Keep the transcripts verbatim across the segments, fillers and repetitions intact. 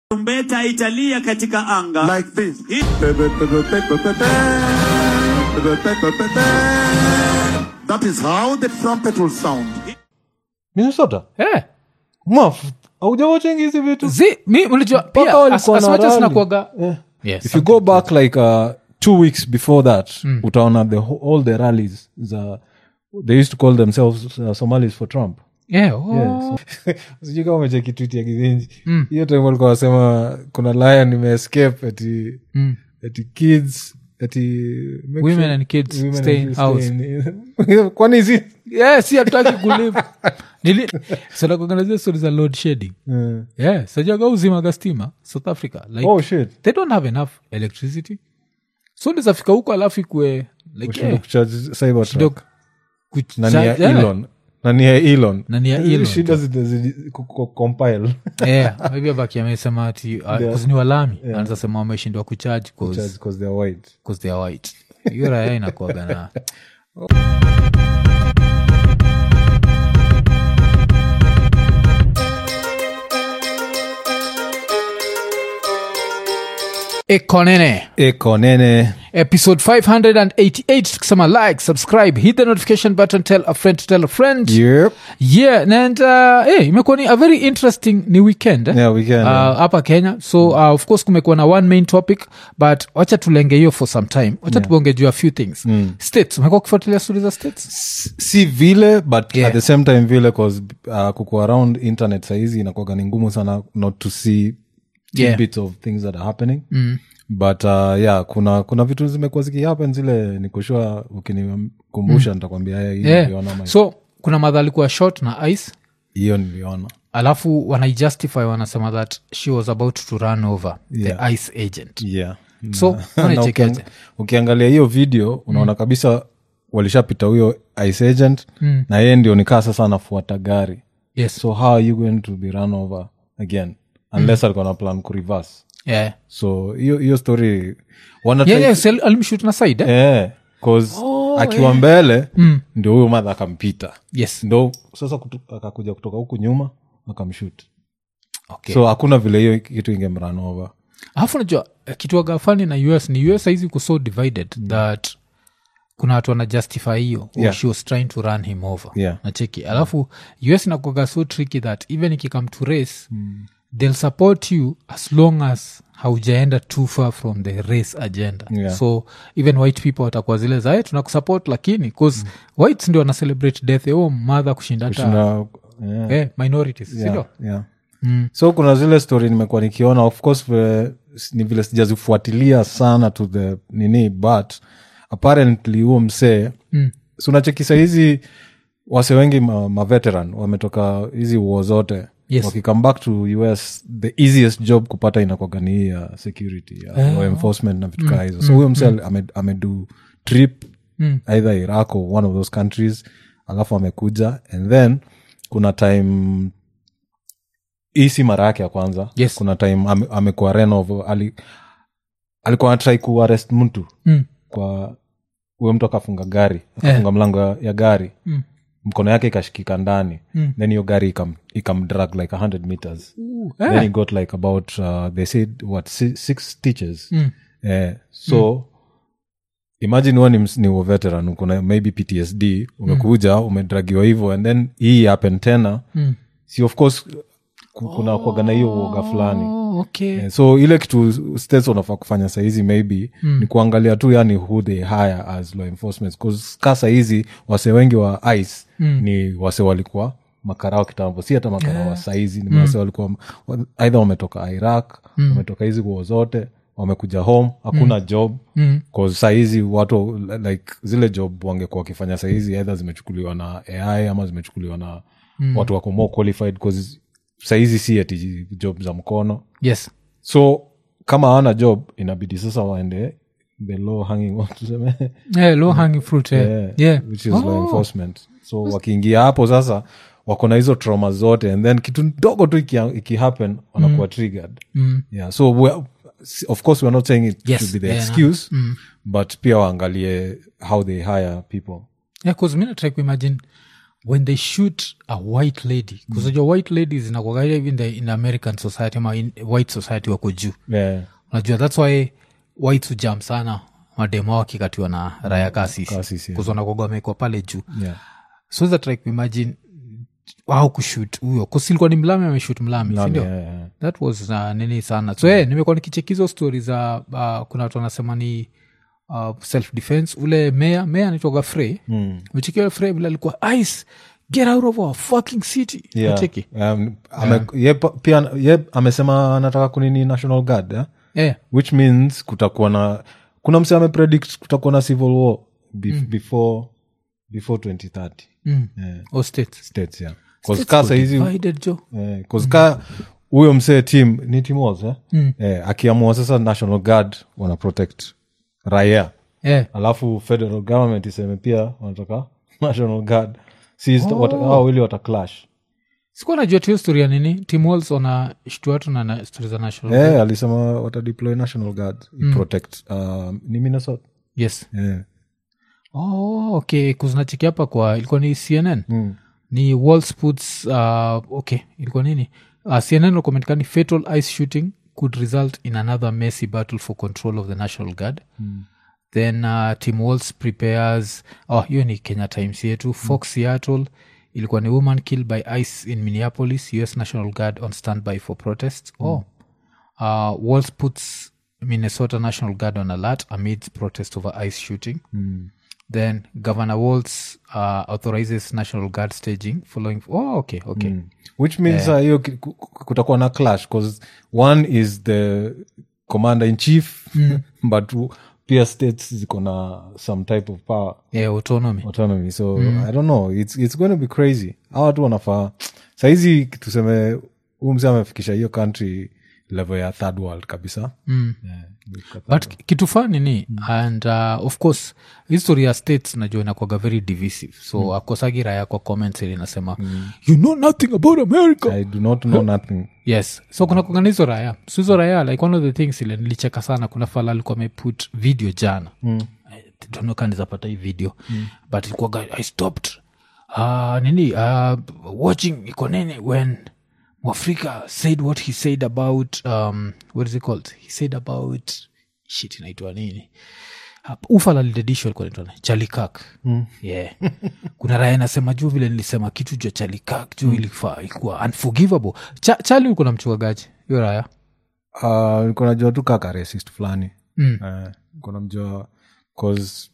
Tarumbeta italia katika anga like this. That is how the trumpet will sound. Minnesota? Eh. Maf, haujawatchingi hizi vitu? Zi, mi unajua pia as, as much as nakuaga. Yeah. Yes. If you go back like uh, two weeks before that, mm. utaona the whole, all the rallies the, they used to call themselves uh, Somalis for Trump. Yeah, oh. Yeah, so, sijui kama umecheki tweet ya Kizinji. Hiyo time walikuwa wasema kuna lion imeescape ati mm. ati kids ati women sure, and kids women stay in house. Kwani hizi? Yeah, si hataki kulive. Nili sasa kuangalia stories za load shedding. Yeah, yeah sajaga uzima gastima South Africa like oh shit. They don't have enough electricity. So ndeza fika huko alafu ikwe like eh kucharge cyber truck. Nani ya Elon? Nani ya Elon? Nani ya Elon? She does it compile. Yeah, maybe abaki amesema ati because ni walami anaanza sema wameshindwa kucharge cause because they are white. Because they are white. Hiyo raya inakuwa na Ekonene. Ekonene. Episode five eighty-eight. Tukisema like, subscribe, hit the notification button, tell a friend to tell a friend. Yep. Yeah, and uh, hey, imekuwa ni a very interesting ni weekend. Eh? Yeah, weekend. Uh, hapa Kenya. So, uh, of course, kumekuwa na one main topic, but wacha tulenge hiyo for some time. Wacha yeah. tubonge juu a few things. Mm. States, umekuwa kufuatilia stories za states? Si vile, but yeah. at the same time vile, cause uh, kuko around internet saizi inakuwa ni ngumu sana not to see yeah. bits of things that are happening. Mm. But uh, yeah, kuna kuna vitu zimekuwa ziki happen zile nikushua ukinikumbusha mm. nitakwambia haya hii yeah. niliona. So kuna madha alikuwa shot na ice. Hiyo niliona. Alafu wanaijustify wanasema that she was about to run over yeah. the ice agent. Yeah. So ukiang, ukiangalia hiyo video unaona mm. kabisa walishapita huyo ice agent mm. na yeye ndio nikaa sasa anafuata gari. Yes. So how are you going to be run over again unless mm. alikuwa na plan ku reverse? Yeah. So hiyo hiyo story wana yeah, yeah, sel alimshoot na side. Eh, yeah, cause oh, akiwa yeah. mbele mm. ndio huyo mother akampita. Yes. Ndio sasa kutu, akakuja kutoka huku nyuma akamshoot. Okay. So hakuna vile hiyo kitu ingemrun over. Alafu unajua kitu wa gafani na U S ni U S hizi ku so divided mm. that kuna watu wana justify hiyo yeah. she was trying to run him over. Yeah. Na cheki. Alafu U S inakuwa so tricky that even if you come to race mm. they'll support you as long as haujaenda too far from the race agenda. Yeah. So even white people watakuwa zile za tunakusupport lakini cause mm. whites ndio wana celebrate death yao mother kushinda hata yeah. eh, minorities yeah. sio? Yeah. Mm. So kuna zile story nimekuwa nikiona of course we, ni vile sijazifuatilia sana to the nini but apparently huo msee mm. so unachekisa hizi wase wengi ma, ma veteran wametoka hizi war zote. Yes. Wakicome back to U S the easiest job kupata inakuwa ni ya security ya law uh, enforcement na vitu kama hizo. So huyo mm, msee mm. amedu trip mm. either Iraq or one of those countries alafu amekuja and then kuna time isi mara yake ya kwanza. Yes. Kuna time ame, amekuwa renov ali, alikuwa anatry ku arrest mtu mm. kwa huyo mtu akafunga gari akafunga yeah. mlango ya, ya gari mm. mkono yake ikashikika ndani mm. then hiyo gari ikam, ikam drag like one hundred meters. Ooh, eh. Then he got like about uh, they said what six, six stitches mm. eh, so mm. imagine one ni, ni veteran ukuna maybe P T S D umekuja mm. umedragiwa hivyo and then hii happen tena mm. si of course kuna oh, kuaga na hiyo uoga fulani. Okay. Yeah, so ile kitu states wanafaa kufanya saizi maybe mm. ni kuangalia tu yani who they hire as law enforcement because kasa hizi wase wengi wa ICE mm. ni wase walikuwa makarao kitambo si hata makarao yeah. wa saizi ni mm. wase walikuwa either wametoka Iraq mm. wametoka hizi war zote wamekuja home hakuna mm. job mm. cause saizi watu like zile job wangekuwa wakifanya saizi either zimechukuliwa na A I ama zimechukuliwa na mm. watu wako more qualified cause saizi si ati job za mkono. Yes. So kama hawana job inabidi sasa waende the low hanging what tuseme yeah, low hanging fruit yeah. Yeah, yeah. which is oh. law enforcement. So wakiingia hapo sasa wako na hizo trauma zote and then kitu ndogo tu iki, iki happen wanakuwa mm. triggered. Mm. Yeah. So we, of course we're not saying it yes. should be the yeah, excuse no. mm. but pia waangalie how they hire people. Yeah, cause mimi try to imagine when they shoot a white lady because mm. white ladies inakuwa even the, in the American society ama in white society wako juu yeah. Unajua that's why whites hujam sana mademo wakikatiwa na raya kasisi because wanakuwa wamekuwa pale juu yeah. So that like imagine wao kushoot huyo because ilikuwa ni mlami ameshoot mlami si ndio? Yeah, yeah. That was uh, nini sana so yeah, nimekuwa nikichekizo stories za uh, kuna watu wanasema ni uh, self defense ule mayor mayor anaitwa Frey mm. Mchikio Frey bila alikuwa ice get out of our fucking city yeah. Acheki um, ame, yeah. ye, pia ye amesema anataka kunini national guard yeah? Yeah. Which means kutakuwa na kuna mse amepredict kutakuwa na civil war bef, mm. before before twenty thirty mm. yeah. Or states states yeah cause kasa hizi divided jo eh cause mm. ka huyo mse team ni team was eh, mm. eh akiamua sasa national guard wana protect raia yeah. Alafu federal government iseme pia wanataka national guard si oh. Wata, hao ili wata clash. Sikuwa najua tu story ya nini Tim Walz wana shtu watu na, na story za national yeah, guard yeah, alisema wata deploy national guard mm. protect uh, ni Minnesota yes yeah. Oh okay kuznachikia hapa kwa ilikuwa ni C N N mm. ni Walz puts uh, okay ilikuwa nini uh, C N N recommended fatal ice shooting could result in another messy battle for control of the national guard mm. Then uh, Tim Walz prepares oh hiyo ni Kenya Times yetu Fox mm. Seattle ilikuwa ni woman killed by ice in Minneapolis U S National Guard on standby for protests mm. Oh uh, Walz puts Minnesota National Guard on alert amid protest over ice shooting mm. Then Governor Walz uh, authorizes National Guard staging following oh okay okay mm. Which means hiyo uh, uh, kutakuwa na clash because one is the commander in chief mm. but pia states ziko na some type of power yeah autonomy autonomy so mm. I don't know it's it's going to be crazy hawa watu wanafaa saizi tuseme umse amefikisha hiyo country level ya third world kabisa mm. yeah, but kitu fani ni mm. and uh, of course history ya states najua inakuwaga very divisive so mm. akosagi raya kwa comments ili nasema mm. you know nothing about America I do not know nothing yes so kuna kuganizo raya so hizo raya like one of the things ile nilicheka sana kuna fala alikuwa ameput video jana mm. I don't know kani zapata hii video mm. but ilikuwa I stopped uh, nini uh, watching iko nini when Mwafrika said what he said about um what is it called he said about shit inaitwa nini ufala lidedisho alikuwa inaitwa Chalikak mm. yeah kuna raya nasema juu vile nilisema kitu juu Chalikak juu mm. ilikuwa ilikuwa unforgivable Cha, Chali ulikuwa namchua gaji hiyo raya uh nilikuwa najua tu kaka racist fulani mm. uh, nilikuwa namjua cause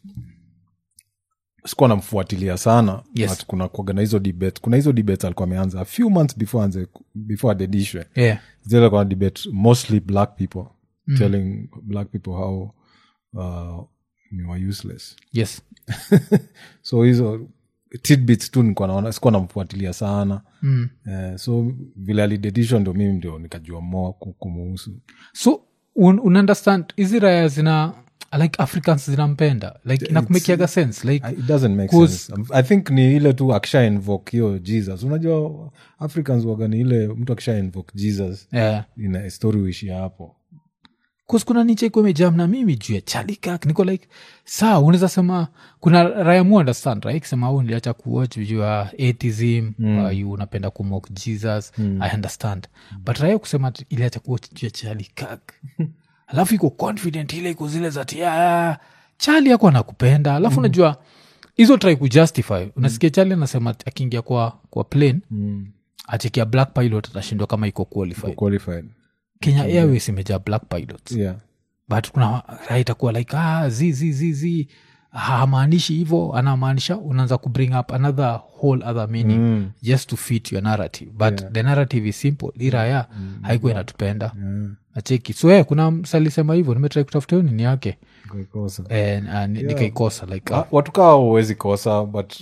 sikuwa namfuatilia sana yes. But kuna kuwaga na hizo debate kuna hizo debates alikuwa ameanza a few months before anze before adedishwe yeah. zile kwa debate mostly black people mm. telling black people how uh, you are useless yes so hizo tidbits tu nilikuwa naona sikuwa namfuatilia sana mm. uh, so vile alidedishwa ndio mimi ndio nikajua more kumuhusu so un, un understand hizi raya zina like Africans zinampenda like inakumekiaga sense like it doesn't make sense I think ni ile tu akisha invoke hiyo Jesus unajua Africans waga ni ile mtu akisha invoke Jesus yeah. ina story uishi hapo cause kuna niche kwa mejam na mimi juu ya Chalikak niko like saa unaweza sema kuna raya mu understand right sema au niliacha kuwatch juu ya atheism mm. uh, you unapenda kumock Jesus mm. I understand mm. but raya kusema iliacha kuwatch juu ya Chalikak alafu iko confident ile iko zile za tia Charlie yako anakupenda alafu unajua mm. hizo try kujustify unasikia mm. Charlie anasema akiingia kwa kwa plane mm. achikia black pilot atashindwa kama iko qualified qualified Kenya okay. Airways imejaa black pilots yeah but kuna right akuwa like ah zi zi zi zi hamaanishi hivyo anamaanisha unaanza ku bring up another whole other meaning mm. just to fit your narrative but yeah. the narrative is simple iraya mm. haikuwa inatupenda yeah. acheki so yeah, kuna msalisema hivyo nimetrai kutafuta hiyo nini yake nikaikosa eh uh, yeah. nikaikosa like uh, watu kaa huwezi kosa but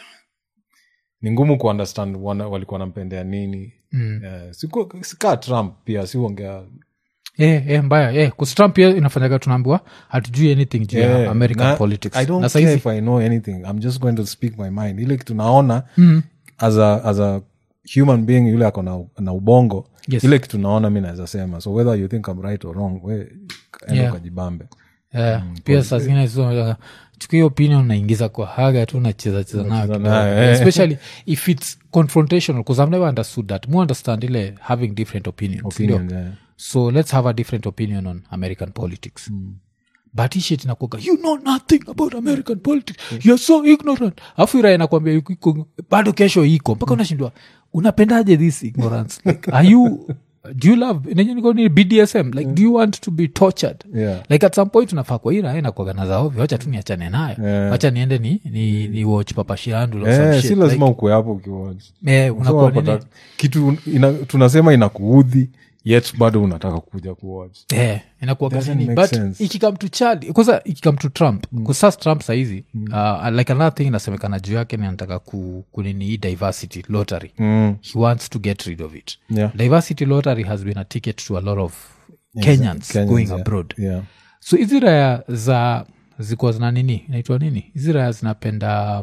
ni ngumu kuunderstand walikuwa wanampendea nini mm. yeah. siku sikaa Trump pia siuongea Eh, eh, mbaya eh, kus Trump pia inafanyaga tunaambiwa hatujui anything juu ya yeah, American na, politics I don't na care saizi if I know anything I'm just going to speak my mind ile kitu naona mm. as a as a human being yule ako na, na ubongo yes. ile kitu naona mimi naweza sema so whether you think I'm right or wrong we enda yeah. kujibambe yeah. mm, pia saa zingine so, chukua opinion unaingiza kwa haga tu unacheza cheza nayo especially if it's confrontational because I've never understood that more understand ile having different opinions Opinion, yeah. So let's have a different opinion on American politics mm. But hii shit inakuaga you know nothing about American politics yeah. You're so ignorant afu ira inakwambia yuko bado kesho iko mpaka unashindwa unapendaje this ignorance like are you do you love ni B D S M like yeah. Do you want to be tortured yeah. Like at some point unafaa kwa ira inakuaga na zaovi wacha tu niachane nayo yeah. Wacha niende ni ni, ni watch Papa Shirandu or yeah, some shit si lazima like, ukwe hapo ukiwatch eh unakuwa nini kitu ina, tunasema inakuudhi yet bado unataka kuja kuwatch eh inakuwa gani but ikikam to Chad kwanza ikikam to Trump mm. Kwa sasa Trump saizi mm. uh, like another thing inasemekana juu yake ni anataka ku kunini diversity lottery mm. He wants to get rid of it yeah. Diversity lottery has been a ticket to a lot of Kenyans, Kenyans going yeah. Abroad yeah. So hizi raya za ziko zina nini inaitwa nini hizi raya zinapenda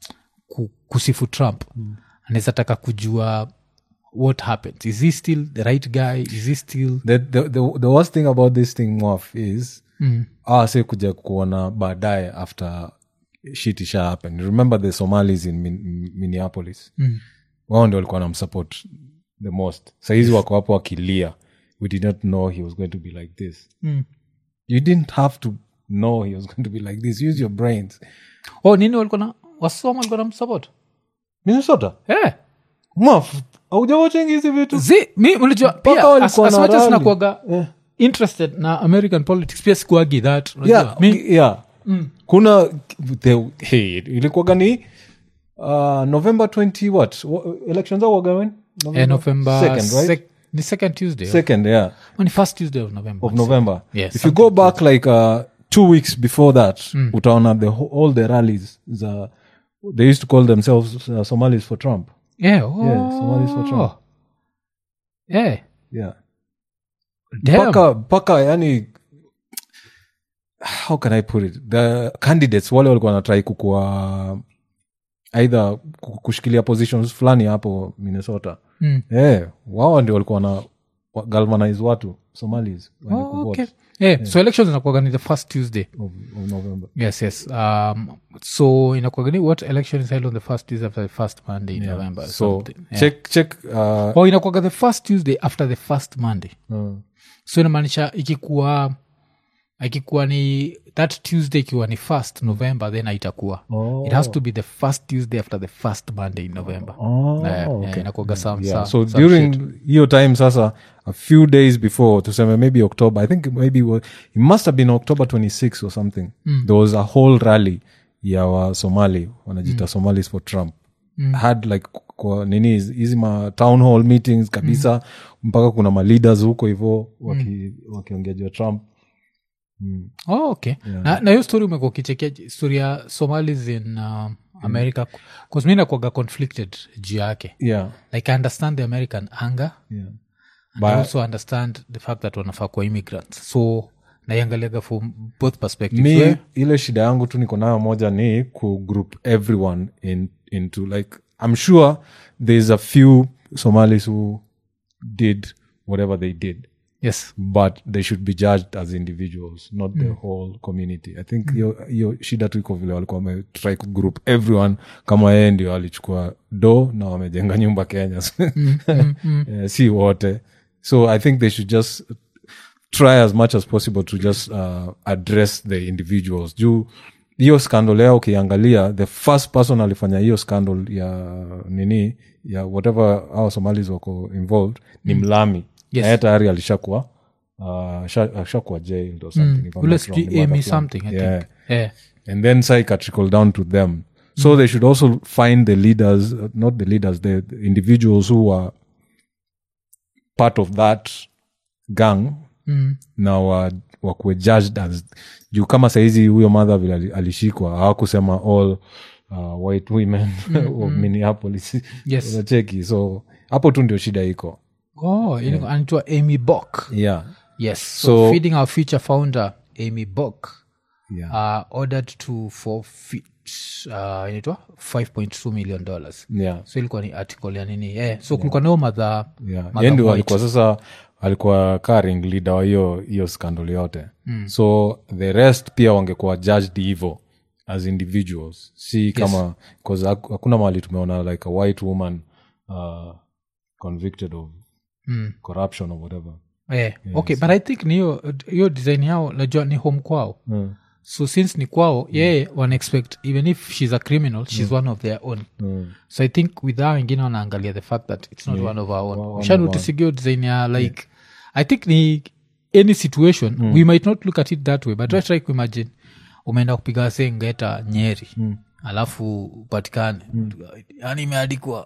ku, kusifu Trump mm. Anaweza taka kujua what happens is he still the right guy is he still the the the, the worst thing about this thing Moff is mm. ah say kuja kuona baadaye after shit isha happen. Remember the Somalis in Min- Minneapolis mm. wao ndio walikuwa wanamsupport the most saizi wako hapo wakilia we did not know he was going to be like this mm. You didn't have to know he was going to be like this use your brains oh nini walikuwa na wasoma walikuwa na support Minnesota eh Moff haujawatchingi hizi vitu zi mi unajua pia as, as much as nakuaga yeah. Interested na American politics pia sikuagi that yeah, mi, yeah. Mm. Kuna the, hey, ilikuwaga ni uh, November twentieth what elections are when November, eh, November second right sec- the second Tuesday second or? yeah on the first Tuesday of November of November yes, if you go back Tuesday. Like uh, two weeks before that mm. utaona the all the rallies the, they used to call themselves uh, Somalis for Trump yeah oh. yeah Somalis for Trump yeah yeah damn paka paka yani how can I put it the candidates wale walikuwa wanatry kukua either kushikilia positions fulani hapo Minnesota mm. yeah wao ndio walikuwa na galvanize watu Somalis oh, okay yeah. Yeah. So elections inakuwa ni the first Tuesday of, of November yes yes um so inakuwa ni what election is held on the first Tuesday after the first Monday in yeah. November so yeah. check check uh, oh inakuwa the first Tuesday after the first Monday uh, so inamaanisha ikikuwa ikikuwa ni that Tuesday ikiwa ni first November then haitakuwa oh. It has to be the first Tuesday after the first Monday in November oh, uh, okay. uh, inakuwa some, yeah. some so some during hiyo time sasa a few days before tuseme maybe October I think maybe it must have been October twenty-sixth or something mm. there was a whole rally ya wa Somali wanajita mm. Somalis for Trump mm. had like kwa nini hizi ma town hall meetings kabisa mm. mpaka kuna ma leaders huko hivyo waki mm. wakiongea juu Trump mm. oh okay yeah. na na hiyo story umekuwa kichekea story ya Somalis in uh, America because mimi nakuwa conflicted juu yake yeah like I understand the American anger yeah but I also understand the fact that wanafaa kwa immigrants so naiangaliaga from both perspectives mi where, ile shida yangu tu niko nayo moja ni ku group everyone in into like I'm sure there's a few Somalis who did whatever they did yes but they should be judged as individuals not mm. the whole community I think hiyo mm. hiyo shida tu iko vile walikuwa wame try ku group everyone kama yeye ndio alichukua do na wamejenga nyumba Kenya mm, mm, mm. yeah, si wote so I think they should just try as much as possible to just uh, address the individuals juu hiyo scandal yao ukiangalia the first person alifanya hiyo scandal ya nini ya whatever our Somalis wako involved ni mm. Mlami yes. na tayari alishakuwa uh, ashakuwa jailed or something mm. Let's me something I yeah. think yeah and then say trickle down to them so mm. they should also find the leaders uh, not the leaders the, the individuals who are part of that gang mm. na wa, wakuwe judged as juu kama saizi huyo mother vile alishikwa hawakusema all uh, white women mm, of mm. Minneapolis yes. unacheki so hapo tu ndio shida iko oh yeah. Anaitwa Amy Bock yeah yes so, so feeding our future founder Amy Bock yeah. uh, ordered to forfeit uh, inaitwa five point two million dollars yeah. so ilikuwa ni article ya nini yeah. so kulikuwa nao madha yeah. Yendi walikuwa sasa alikuwa carrying leader wa hiyo hiyo scandal yote mm. so the rest pia wangekuwa judged hivyo as individuals si kama because yes. hakuna mahali tumeona like a white woman uh, convicted of mm. corruption or whatever yeah. yes. okay but I think ni hiyo hiyo design yao najua ni home kwao mm. so since ni kwao mm. yeye wana expect even if she's a criminal she's mm. one of their own mm. so I think with hao wengine wanaangalia the fact that it's not yeah. one of our own ushanutusigio design ya like yeah. I think ni any situation mm. we might not look at it that way but mm. try to imagine umeenda kupiga se ngeta Nyeri mm. alafu upatikane mm. yani imeandikwa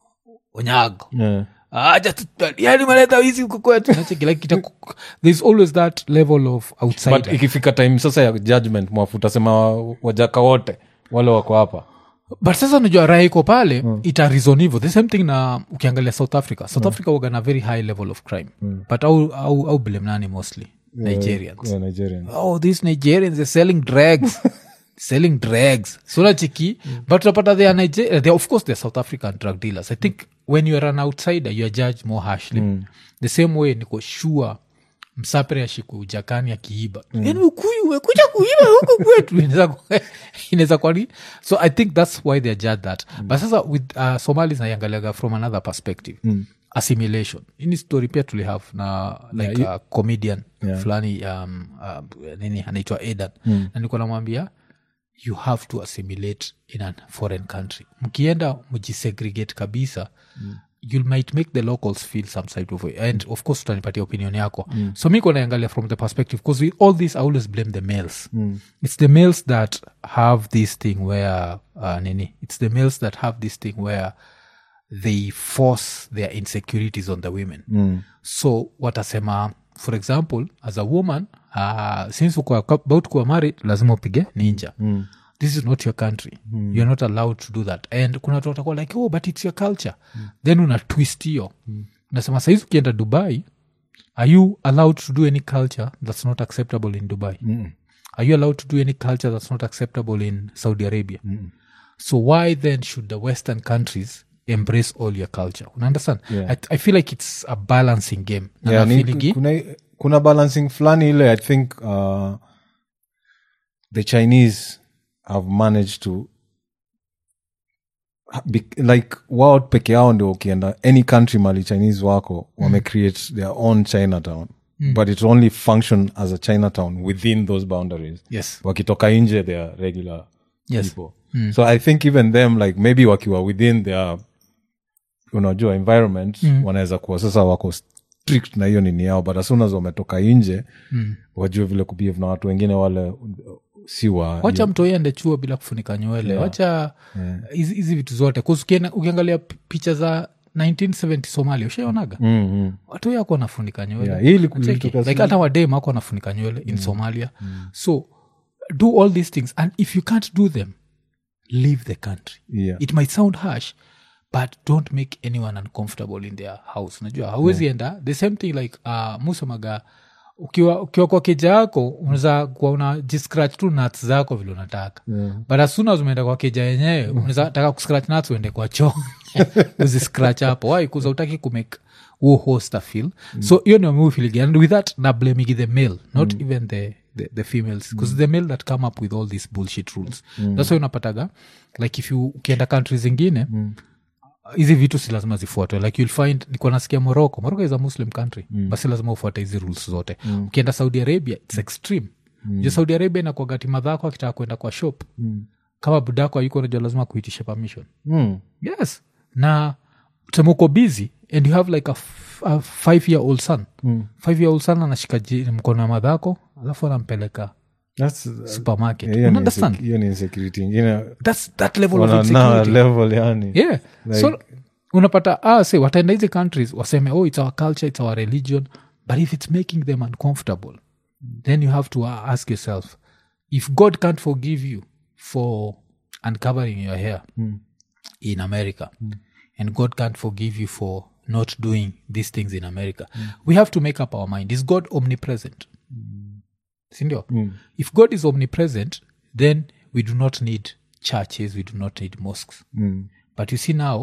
Onyago yeah. acha yani maleta hizi huko kwetu nacho kila kitu there's always that level of outsider but ikifika time sasa ya judgment mwafuta sema wajaka wote wale wako hapa but sasa unajua raha iko pale mm. ita reason hivyo the same thing na ukiangalia South Africa South mm. Africa waga na very high level of crime mm. but au au au blame nani mostly Nigerians. Yeah, Nigerians. Oh, these Nigerians are selling drugs. selling drugs. So la chiki, mm. but rapata they are Niger- they of course they're South African drug dealers. I think when you are an outsider you are judged more harshly. Mm. The same way niko sure msapere ashiku jakani akiiba. Mm. Yaani ukuyu umekuja kuiba huko kwetu inaweza inaweza kwani. So I think that's why they are judged that. Mm. But sasa with uh, Somalis na yangalaga from another perspective. Mm. Assimilation ini story pia tuli have na like yeah, you, a comedian yeah. fulani um, uh, nini anaitwa Edan mm. na nilikuwa namwambia you have to assimilate in a foreign country mkienda mjisegregate kabisa mm. you might make the locals feel some side of way and of course utanipatia opinion yako mm. so mimi kuna angalia from the perspective because we all this I always blame the males mm. it's the males that have this thing where uh, nini it's the males that have this thing where they force their insecurities on the women mm. so watasema for example as a woman uh, since uko about kuwa married lazima upige ninja mm. this is not your country mm. you're not allowed to do that and kuna watu watakuwa like oh but it's your culture mm. then una twist hiyo mm. unasema saizi ukienda Dubai are you allowed to do any culture that's not acceptable in Dubai mm. are you allowed to do any culture that's not acceptable in Saudi Arabia mm. so why then should the Western countries embrace all your culture una understand yeah. I, I feel like it's a balancing game yeah, ni, kuna, kuna balancing flani ile I think uh, the Chinese have managed to be, like wao peke yao ndio ukienda any country mali Chinese wako mm. wame create their own Chinatown mm. but it only function as a Chinatown within those boundaries yes wakitoka nje they are regular yes. people mm. so I think even them like maybe wakiwa within their unajua environment mm. wanaweza kuwa sasa wako strict na hiyo nini yao but as soon as wametoka nje mm. wajue vile kubehave na watu wengine wale si wa wacha mtu yende chuo bila kufunika nywele yeah. wacha hizi yeah. vitu zote kusikiana ukiangalia picha za nineteen seventy Somalia ushaonaga mm-hmm. watu yako wanafunika nywele yeah. hili like hata wadem wako wanafunika nywele in mm. Somalia mm. so do all these things and if you can't do them leave the country yeah. it might sound harsh but don't make anyone uncomfortable in their house unajua hauwezi yeah. enda the same thing like uh, musamaga ukiwa ukiwa kwa keja yako unaweza kuwa una jiscratch tu nuts zako vile unataka yeah. but as soon as umeenda kwa keja yenyewe unaweza taka kuscratch nuts uende kwa choo uziscratch hapo why kuza utaki kumake huo host a feel mm. so hiyo ndio mimi feel and with that na blaming the male not mm. even the the, the females because mm. the male that come up with all these bullshit rules mm. that's why unapataga like if you ukienda countries zingine mm. hizi vitu si lazima zifuatwe like you'll find niko nasikia Morocco Morocco is a Muslim country mm. basi lazima ufuate hizi rules zote mm. ukienda Saudi Arabia it's extreme mm. je Saudi Arabia inakuwa gati madhako akitaka kwenda kwa shop mm. kama budako yuko unajua lazima kuitisha permission mm. yes na temuko busy and you have like a, f- a five year old son mm. five year old son anashika mkono wa madhako alafu anampeleka that's uh, supermarket yeah, you understand hiyo ni insecurity ingine that's that level of insecurity level yani yeah like, so unapata ah say wataenda hizi countries waseme oh it's our culture it's our religion but if it's making them uncomfortable mm. then you have to uh, ask yourself if God can't forgive you for uncovering your hair mm. in America mm. and God can't forgive you for not doing these things in America mm. we have to make up our mind is God omnipresent mm. sindio mm. if God is omnipresent then we do not need churches we do not need mosques mm. but you see now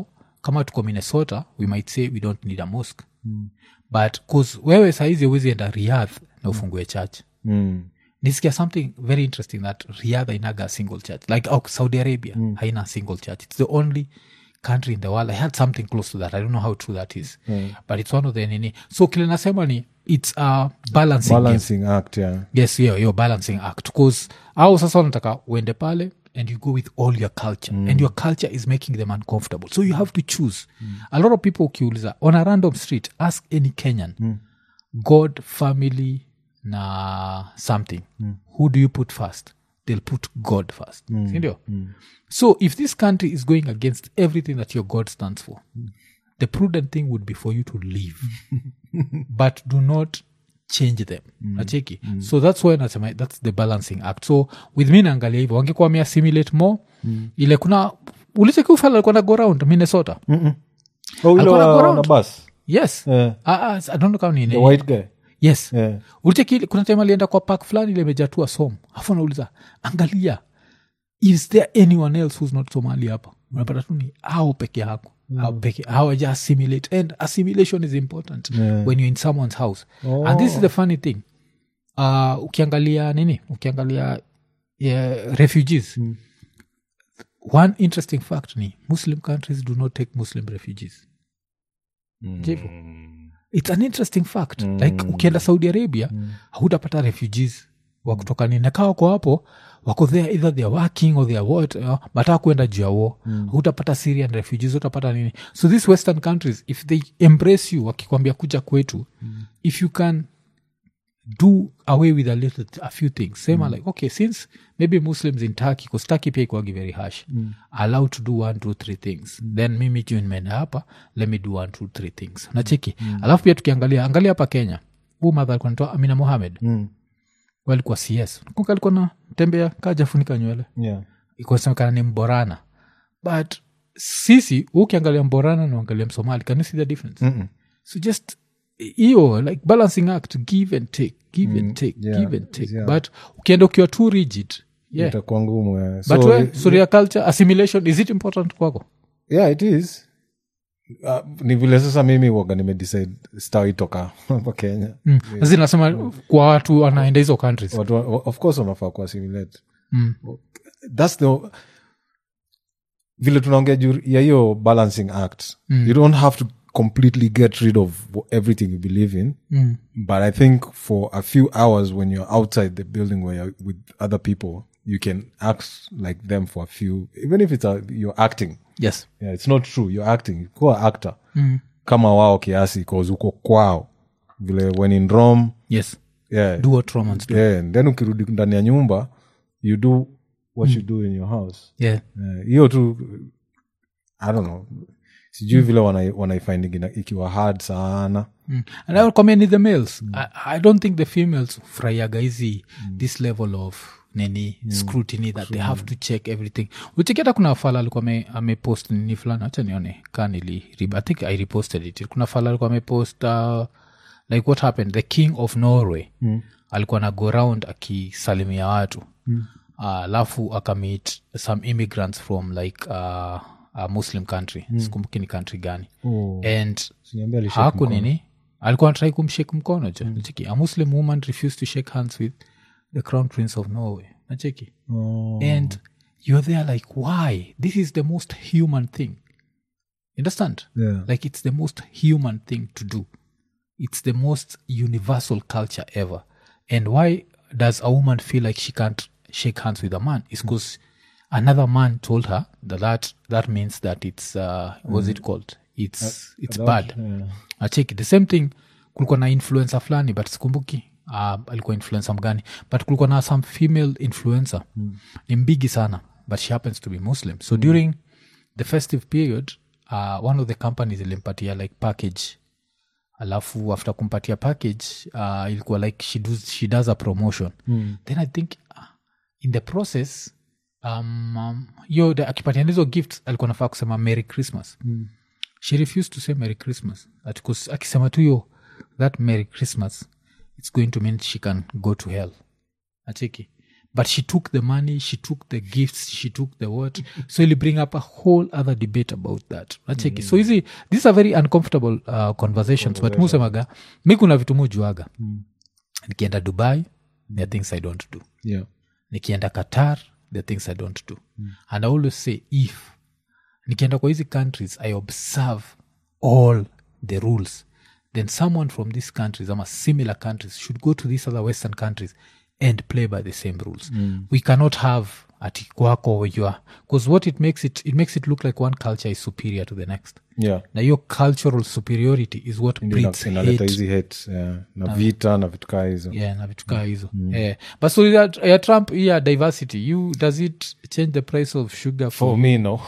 kama tuko Minnesota we might say we don't need a mosque mm. but cause wewe saizi uwezi enda Riyadh na ufungue church Mm. nisikia something very interesting that Riyadh hainaga a single church like oh, Saudi Arabia mm. haina a single church. It's the only country in the world. I had something close to that. I don't know how true that is mm. but it's one of the nini. So kile nasema ni it's a balancing balancing game. act yeah. Yes, yeah, your balancing act because au sasa wanataka uende pale and you go with all your culture mm. and your culture is making them uncomfortable, so you have to choose mm. a lot of people ukiuliza on a random street, ask any Kenyan mm. God, family na something mm. who do you put first? They'll put God first mm. sindio mm. so if this country is going against everything that your God stands for mm. the prudent thing would be for you to leave but do not change them mm. nacheki mm. so that's why nasema that's the balancing act. So with me naangalia hivyo wangekuwa wameassimilate more mm. ile kuna ulicheki ufala alikuwa na go round Minnesota Mm-mm. oh ile Alikuwa na bus yes yeah. uh, uh, I don't know kama ni the white guy yes yeah. ulicheki kuna time alienda kwa park fulani ile imejatua som afu anauliza angalia is there anyone else who's not Somali hapa unapata tu ni hao peke yako mm. hao peke hao just assimilate and assimilation is important yeah. when you're in someone's house oh. and this is the funny thing uh, ukiangalia nini ukiangalia yeah, refugees mm. one interesting fact ni Muslim countries do not take Muslim refugees mm. Jivo. It's an interesting fact mm. like ukienda Saudi Arabia mm. hautapata refugees wa kutoka nini nakaa wako hapo wako there either they are working or they are what uh, bataka kuenda juu ya war mm. hutapata Syrian refugees utapata nini. So these western countries if they embrace you wakikwambia kuja kwetu mm. if you can do away with a little a few things sema mm. like okay since maybe Muslims in Turkey because Turkey pia ikuwagi very harsh mm. allowed to do one two three things mm. then mimi juu nimeenda hapa let me do one two three things nacheki mm. alafu pia tukiangalia angalia hapa Kenya huu mother alikuwa anaitwa Amina Mohamed mm. walikuwa C S kumbuka alikuwa na tembea kaja funika nywele yeah iko semekana ni Mborana but sisi ukiangalia Mborana na uangalia Msomali can you see the difference Mm-mm. so just hiyo like balancing act give and take give mm, and take yeah, give and take yeah. but ukienda ukiwa too rigid yeah itakuwa ngumu yeah. but so, we so your culture assimilation is it important kwako? yeah it is uh, ni vile sasa mimi waga nimedecide sitaitoka hapa Kenya mm. yeah. zinasema mm. kwa watu wanaenda hizo countries watu, of course wanafaa kuassimilate mm. that's the vile tunaongea juu ya hiyo balancing act mm. you don't have to completely get rid of everything you believe in mm. but I think for a few hours when you're outside the building where you're with other people you can act like them for a few even if it's a, you're acting yes yeah it's not true you're acting you're an actor mm. kama wao kiasi cause uko kwao vile when in Rome yes yeah do what Romans do yeah and then ukirudi ndani ya nyumba you do what mm. you do in your house yeah hiyo yeah. tu I don't know sijui mm. vile wanaifinding wana ikiwa hard sana mm. and I will comment the males mm. I, I don't think the females fraiaga hizi mm. this level of nini mm. scrutiny that mm. they have to check everything ucheketa kuna fala alikuwa ame, ame post nini fulani acha nione kanili I think I reposted it kuna fala alikuwa ame post uh, like what happened the king of Norway mm. alikuwa na go round akisalimia watu mm. alafu uh, akamit some immigrants from like uh, a Muslim country mm. sikumbuki ni country gani oh. and haku nini alikuwa anatrai kumshake mkono jo mm. nacheki a Muslim woman refused to shake hands with the crown prince of Norway nacheki oh. and you're there like why this is the most human thing understand yeah. like it's the most human thing to do it's the most universal culture ever and why does a woman feel like she can't shake hands with a man is because mm. another man told her that that, that means that it's uh, what's mm. it called it's uh, it's bad yeah. acheki the same thing kulikuwa na influencer fulani but sikumbuki uh, alikuwa influencer mgani but kulikuwa na some female influencer mm. ni mbigi sana but she happens to be Muslim so mm. during the festive period uh, one of the companies ilimpatia like package alafu after kumpatia package uh, ilikuwa like she does, she does a promotion mm. then I think uh, in the process um, um, yo the akipatia hizo gifts alikuwa nafaa kusema Merry Christmas mm. she refused to say Merry Christmas because akisema tu yo that Merry Christmas it's going to mean she can go to hell acheki but she took the money, she took the gifts, she took the what. So it'll bring up a whole other debate about that. Nacheki. Mm. So easy, these are very uncomfortable uh, conversations, but musemaga mi kuna vitu mujuaga. Mm. Nikienda Dubai, there are things I don't do. Yeah. Nikienda Qatar, there are things I don't do. Mm. And I always say, if nikienda kwa hizi countries, I observe all the rules, then someone from these countries, ama similar countries, should go to these other Western countries and play by the same rules. Mm. We cannot have ati kwako where you are, because what it makes it it makes it look like one culture is superior to the next. Yeah. Na your cultural superiority is what breeds inaleta hate. hizi hate yeah. na vita na vitu kaa hizo. Yeah, na vitu kaa hizo. Mm. Yeah. But so ya, ya Trump yeah, diversity, you does it change the price of sugar for, for me no.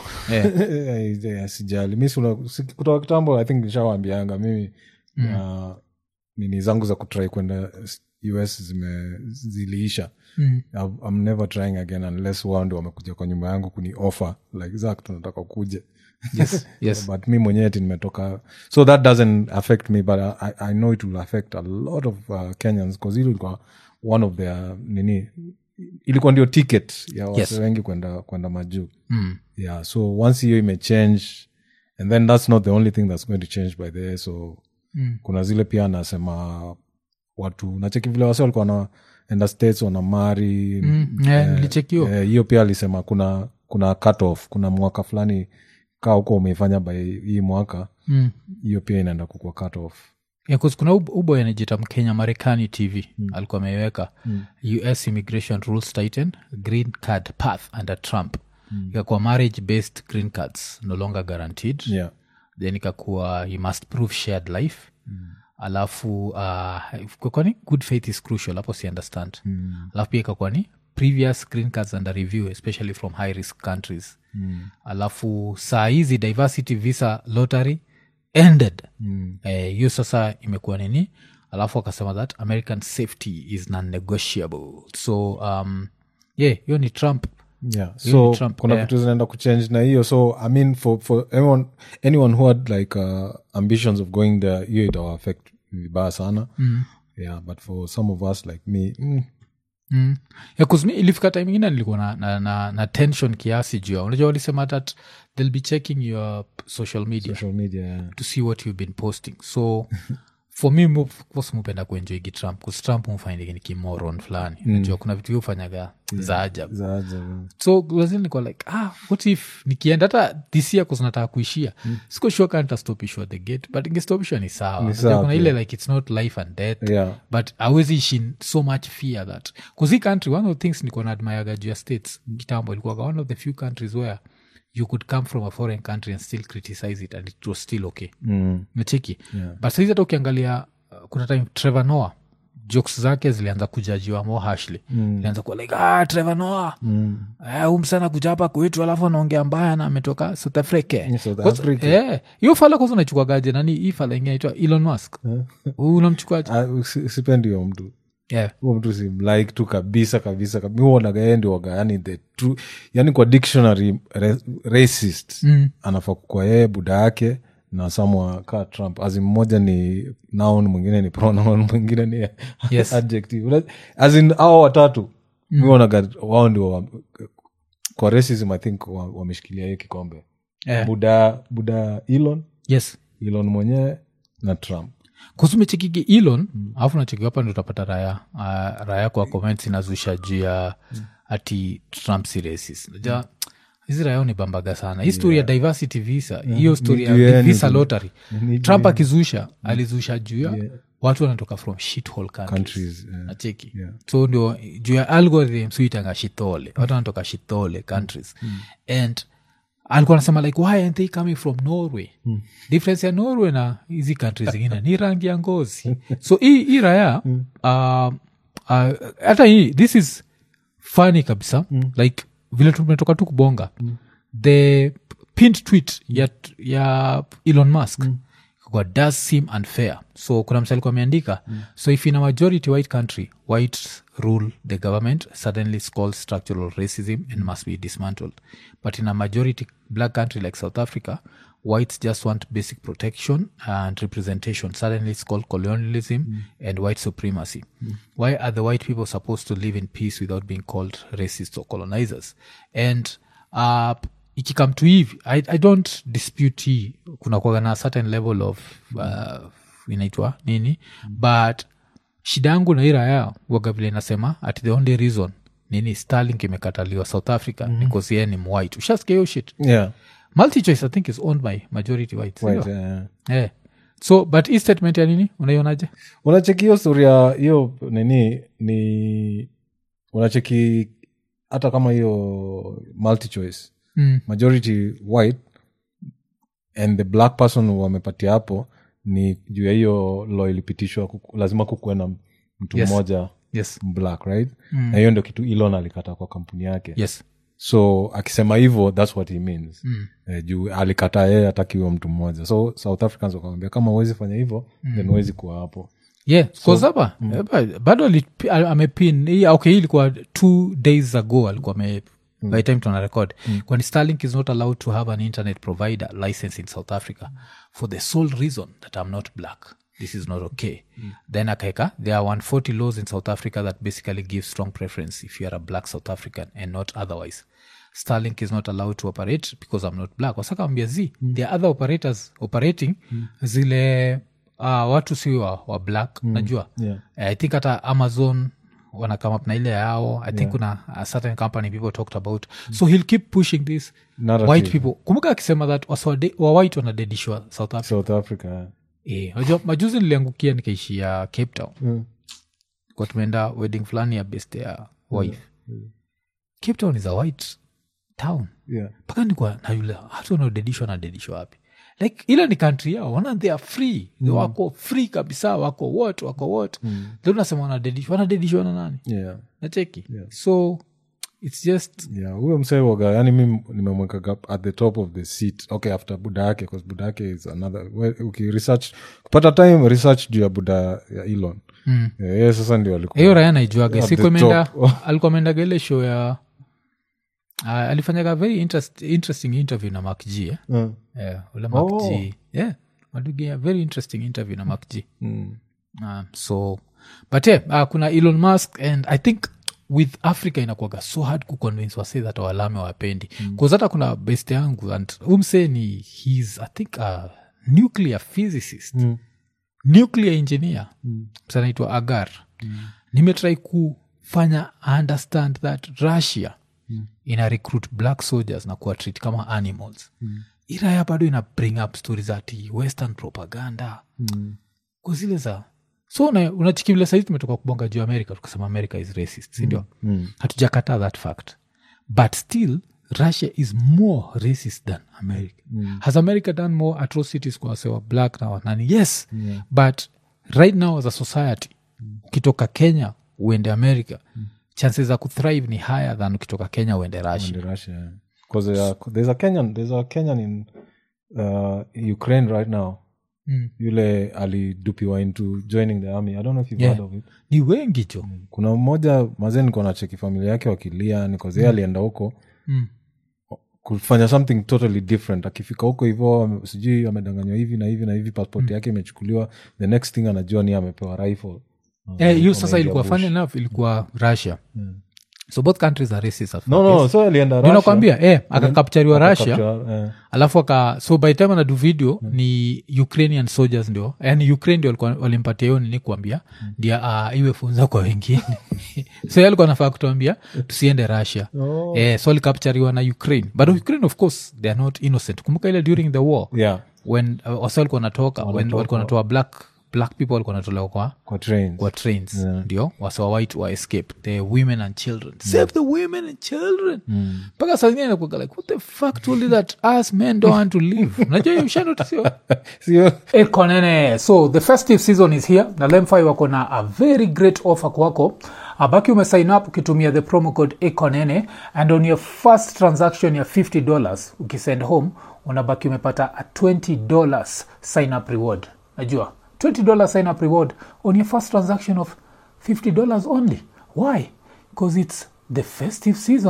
Yeah. yeah, sijali. Mimi sula kutoka kitambo I think nishawaambianga mimi mm. uh, nini zangu za kutry kwenda U S zime ziliisha. Mm. I'm never trying again unless wao ndio wamekuja kwa nyumba yangu kuni offer like Zach tunataka kuje. Yes, yes. But me mwenyewe nimetoka, so that doesn't affect me, but I, I know it will affect a lot of uh, Kenyans because it will one of their nini ilikuwa ndio ticket ya watu yes. wengi kwenda kwenda majuu. Mm. Yeah, so once hiyo ime change and then that's not the only thing that's going to change by there, so mm. kuna zile pia nasema watu nacheki vile wase walikuwa na enda states wana mari mm, yeah, nilichekio hiyo eh, pia alisema kuna kuna cut off, kuna mwaka fulani kaa huko umeifanya by hii mwaka hiyo mm. pia inaenda kukua cut off. Yeah, cause kuna ubo yanajita Mkenya Marekani T V mm. alikuwa ameweka mm. U S immigration rules tighten, green card path under Trump. Mm. Ikakuwa marriage based green cards no longer guaranteed. Yeah. Then ikakuwa you must prove shared life. Mm. Alafu uh, kwani good faith is crucial, hapo si understand. Mm. Alafu pia ikakuwa ni previous green cards under review especially from high risk countries. Mm. Alafu saa hizi diversity visa lottery ended. Mm. Eh, hiyo sasa imekuwa nini? Alafu akasema that American safety is non-negotiable. So um yeah, hiyo ni Trump. Yeah, so Trump, kuna yeah. vitu zinaenda kuchange na hiyo, so I mean for for anyone anyone who had like uh, ambitions of going there, hiyo it will affect vibaya sana. Mm. Yeah, but for some of us like me mm. Mm. Yeah, cause me ilifika time ingine nilikuwa na, na, na, na tension kiasi juu. Unajua walisema that they'll be checking your social media, social media yeah. to see what you've been posting. So for me most mupenda kuenjoy gi Trump because Trump mufindike ni kimoron fulani. Mm. Unajua kuna vitu yufanyaga yeah. za ajabu. Za ajabu. So lazima niko like ah what if nikienda hata this year cause nataka kuishia. Mm. Siko sure can't stop issue at the gate, but ingestopishwa ni sawa. Ni sawa kuna ile like it's not life and death. Yeah. But always ishi so much fear that cause hii country one of the things niko na admire juu ya states kitambo ilikuwa one of the few countries where you could come from a foreign country and still criticize it and it was still okay. Mm. Mecheki. Yeah. But saizi hata ukiangalia uh, kuna time Trevor Noah jokes zake zilianza kujajiwa more harshly. Mm. Ilianza kuwa like ah Trevor Noah. Mm. Eh umsana kuja hapa kwetu alafu anaongea mbaya na ametoka South Africa. Yeah, South Africa. Eh, hiyo fala kwanza unachukua gaje nani hii fala ingine inaitwa Elon Musk. Unamchukua uh, sipendi huyo mtu. Yeah. Huyo mtu si like tu kabisa kabisa kabisa. Mimi huona gae ndio waga yani the true yani kwa dictionary re, racist. Mm. Anafaa kwa yeye buda yake na someone ka Trump as in mmoja ni noun mwingine ni pronoun mwingine ni yes. adjective as in hao watatu mimi huona wao ndio kwa racism I think wameshikilia hiki kikombe. Yeah. Buda buda Elon. Yes. Elon mwenyewe na Trump. Kusumechekigi Elon alafu mm. nacheki hapa ndio utapata raya uh, raya kwa comments inazusha juu ya mm. ati Trump si racist. Unajua mm. hizi raya ni bambaga sana. Hii story yeah. ya diversity visa, hiyo yeah. story ya yeah, visa lottery. Trump akizusha, yeah. alizusha juu ya yeah. watu wanatoka from shithole countries. countries yeah. Nacheki. Yeah. So ndio juu ya algorithm suitanga shithole. Watu wanatoka shithole countries. Mm. And alikuwa anasema like why aren't they coming from Norway? Hmm. Difference ya Norway na hizi countries zingine ni rangi ya ngozi. So hii hii raya hmm. uh, uh, hata hii this is funny kabisa. Hmm. Like vile tumetoka tu kubonga. Hmm. The pinned tweet ya ya Elon Musk hmm. kwa does seem unfair. So kuna msali kwa ameandika hmm. so if in a majority white country whites rule the government suddenly it's called structural racism and must be dismantled, but in a majority black country like South Africa whites just want basic protection and representation. Suddenly it's called colonialism mm. and white supremacy. Mm. Why are the white people supposed to live in peace without being called racists or colonizers? And uh, ikikam to hivi, I, I don't dispute hii. Kuna kwa na certain level of uh, inaitwa nini mm. but shida yangu na hii raya waga vile nasema at the only reason nini Starlink imekataliwa South Africa mm. because yeye ni white. Ushasikia hiyo shit? Yeah. MultiChoice I think is owned by majority whites. White, yeah, yeah. Yeah. So but hii statement ya nini unaionaje? Unacheki hiyo story ya hiyo nini ni unacheki hata kama hiyo MultiChoice mm. majority white and the black person wamepatia hapo ni juu ya hiyo law ilipitishwa kuku, lazima kukuwe na mtu yes. mmoja yes. black right mm. na hiyo ndio kitu Elon alikata kwa kampuni yake yes. so akisema hivyo that's what he means mm. eh, juu alikataa yeye atakiwa mtu mmoja so South Africans wakamwambia kama huwezi fanya hivyo mm. then huwezi kuwa hapo yeah so, hapa mm. bado amepin okay hii ilikuwa two days ago alikuwa ame mm. by time tuna record mm. kwani Starlink is not allowed to have an internet provider license in South Africa mm. for the sole reason that I'm not black. This is not okay. Mm. Then akaeka there are one hundred forty laws in South Africa that basically give strong preference if you are a black South African and not otherwise. Starlink is not allowed to operate because I'm not black. Wasaka ambia zi mm. there are other operators operating mm. zile uh, watu si wa, wa black mm. najua yeah. uh, I think hata Amazon wana come up na ile yao I think yeah. kuna a certain company people talked about mm. so he'll keep pushing this narrative. White people kumbuka akisema that waswade wa white wanadedishwa South Africa South Africa yeah. Eh, wajua majuzi niliangukia nikaishia Cape Town. Mm. Kwa tumeenda wedding fulani ya best ya wife. Mm. Mm. Cape Town is a white town. Yeah. Paka nikuwa na yule hatu wanaodedishwa na dedishwa wapi. Like ile ni country yao, wana they are free. Mm. They wako free kabisa, wako what, wako what. Mm. Leo nasema wanadedishwa, wanadedishwa na nani? Yeah. Nacheki. Yeah. So it's just yeah huyo msee waga yani mimi nimemweka at the top of the seat okay after buda yake because buda yake is another okay research kupata time research juu ya buda ya Elon mm. yeah, yeah sasa ndio alikuwa hiyo raya naijuaga siku imeenda alikuwa ameenda gele show ya uh, alifanyaga very interest, interesting interview na Mark G eh mm. yeah ule Mark oh. G yeah waligia very interesting interview na Mark G mm. uh, so but yeah uh, kuna Elon Musk and I think with Africa inakuwaga so hard kuconvince wase that walame wapendi mm. cause hata kuna best yangu and umse ni he's I think a nuclear physicist mm. nuclear engineer mm. sanaitwa Agar mm. nimetry kufanya understand that Russia mm. ina recruit black soldiers na kuwa treat kama animals mm. iraya bado ina bring up stories ati western propaganda mm. kuzile za so unachikivile saizi tumetoka kubonga juu America tukasema America is racist sindio mm. mm. hatujakata that fact but still Russia is more racist than America mm. has America done more atrocities kwa wasewa black na wanani yes yeah. but right now as a society mm. ukitoka Kenya uende America mm. chances za kuthrive ni higher than ukitoka Kenya uende Russia uende Russia yeah. because uh, there's a Kenyan there's a Kenyan in uh, Ukraine right now Mm. yule alidupiwa into joining the army I don't know if you've yeah. heard of it ni wengi jo mm. kuna mmoja mazee niko na cheki familia yake wakilia nikoze mm. alienda huko mm. kufanya something totally different akifika huko hivyo sijui amedanganywa hivi na hivi na hivi passport mm. yake imechukuliwa the next thing anajua ni amepewa rifle eh hiyo sasa ilikuwa funny enough ilikuwa Russia mm. so both countries are racist no no yes. so alienda Russia ninakwambia eh akakapchariwa Russia eh. alafu aka so by time ana do video mm. ni Ukrainian soldiers ndio yani Ukraine ndio walikuwa walimpatia hiyo nini kuambia ndio mm. uh, iwe funza kwa wengine so yeye alikuwa anafaa kutuambia tusiende Russia oh. eh so alikapchariwa na Ukraine but Ukraine of course they are not innocent kumbuka ile during the war yeah when uh, wasa walikuwa wanatoka when walikuwa wanatoa black black people walikuwa wanatolewa kwa kwa trains kwa trains yeah. ndio wasa white wa escape the women and children mm. save the women and children mpaka mm. saa zingine inakuwa like what the fuck told you that us men don't want to live unajua you should not sio sio ekonene so the festive season is here na Lemfi wako na a very great offer kwako abaki umesign up ukitumia the promo code ekonene and on your first transaction ya fifty dollars ukisend home unabaki umepata a twenty dollars sign up reward najua twenty dollars sign up reward on your first transaction of fifty dollars only. Why? Because it's the festive season.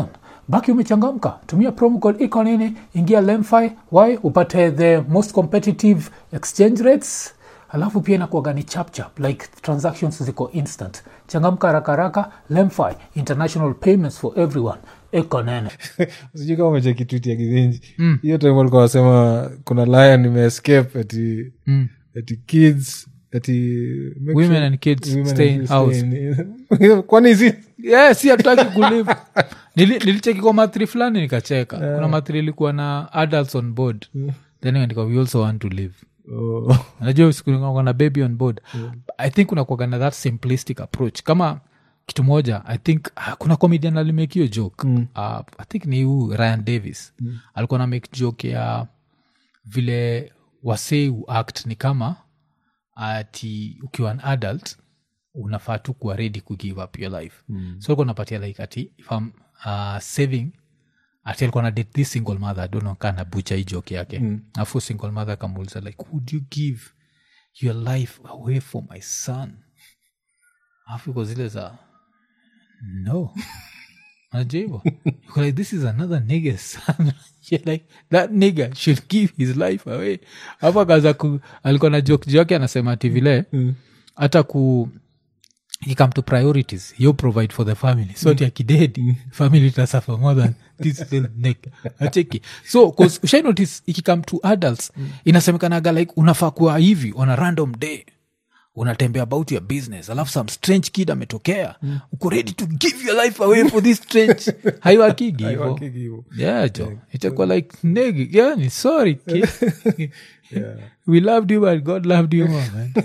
baki umechangamka, tumia promo code iko nini, ingia lemfi why upate the most competitive exchange rates, alafu pia inakuwaga ni chap chap, like transactions ziko instant. Changamka haraka haraka, lemfi, international payments for everyone. Eko nene. Sijui kama umecheki tweet ya Githinji. Hiyo time walikuwa wasema kuna lion imeescape ati mm. ati kids ati women sure, and kids women stay in house. Kwani hizi? Yes, si hataki kulive. Nili nilicheki kwa matri fulani nikacheka. Yeah. Kuna matri ilikuwa na adults on board. Yeah. Then when we also want to live. Oh. Unajua usiku na baby on board. Yeah. I think kuna kwa na that simplistic approach. Kama kitu moja, I think uh, kuna comedian alimake hiyo joke. Mm. Uh, I think ni huu Ryan Davis. Mm. Alikuwa na make joke ya vile wasee u act ni kama ati ukiwa an adult unafaa tu kuwa ready to give up your life. Mm. So alikuwa napatia like ati if I'm uh, saving, ati alikuwa na date this single mother, I don't know kana bucha hii joke yake. Mm. Afu single mother kamuuliza like, would you give your life away for my son? Afu yuko zile za no. Anajibu. You're like, this is another nigga son. You're like, that nigga should give his life away. Hapa kaza ku, alikuwa na joke joke anasema ati vile hata ku he come to priorities, you provide for the family. So ati akidedi mm. family ta suffer more than this little nigga. Acheki. So cause usha notice iki come to adults mm. inasemekanaga like unafaa kuwa hivi on a random day. Unatembea about your business, alafu some strange kid ametokea, mm. uko ready to give your life away for this strange. Haiwakigi hivo. Yeah, jo. Yeah. Itakuwa like, nigga, yeah, ni sorry, kid. Yeah. We loved you, but God loved you more, man.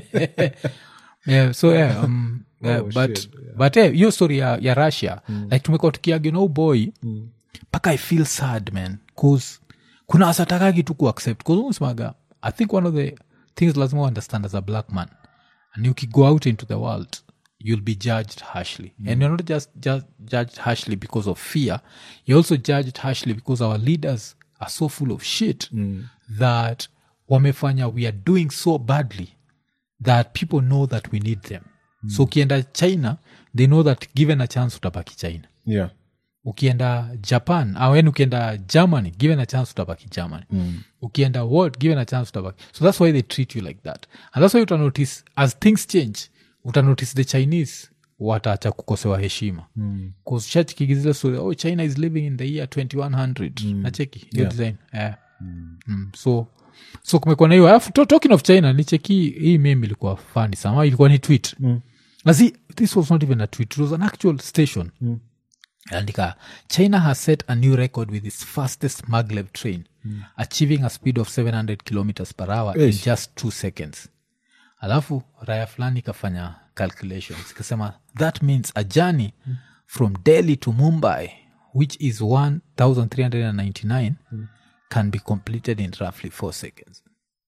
Yeah, so yeah, um, yeah, oh, but, shit, yeah. but yeah, your story ya, ya Russia, mm. like tumekuwa tukiagi, you know, boy, mm. paka I feel sad, man, cause kuna asatakagi tu ku-accept, cause unsmaga, I think one of the things lazima understand as a black man, and you can go out into the world, you'll be judged harshly. Mm. And you're not just, just judged harshly because of fear, you're also judged harshly because our leaders are so full of shit mm. that wamefanya we are doing so badly that people know that we need them. Mm. So ukienda China, they know that given a chance utabaki China. Yeah. Ukienda Japan, au when ukienda Germany, given a chance utabaki Germany. Mm. Ukienda world, given a chance utabaki. So that's why they treat you like that. And that's why you notice, as things change, uta notice the Chinese wataacha kukosewa heshima. Mm. Because shati kigizile so, oh, China is living in the year twenty-one hundred. Mm. Nacheki, your yeah. design. Yeah. Mm. Mm. So, so kumekuwa na hiyo. Alafu talking of China, nicheki hii meme ilikuwa funny sama, ilikuwa ni tweet. Mm. Asi, this was not even a tweet, it was an actual station. Mm. Andika, China has set a new record with its fastest maglev train, mm. achieving a speed of seven hundred kilometers per hour Eish. in just two seconds. Alafu raya fulani kafanya calculations kasema that means a journey mm. from Delhi to Mumbai, which is one thousand three hundred ninety-nine, mm. can be completed in roughly four seconds.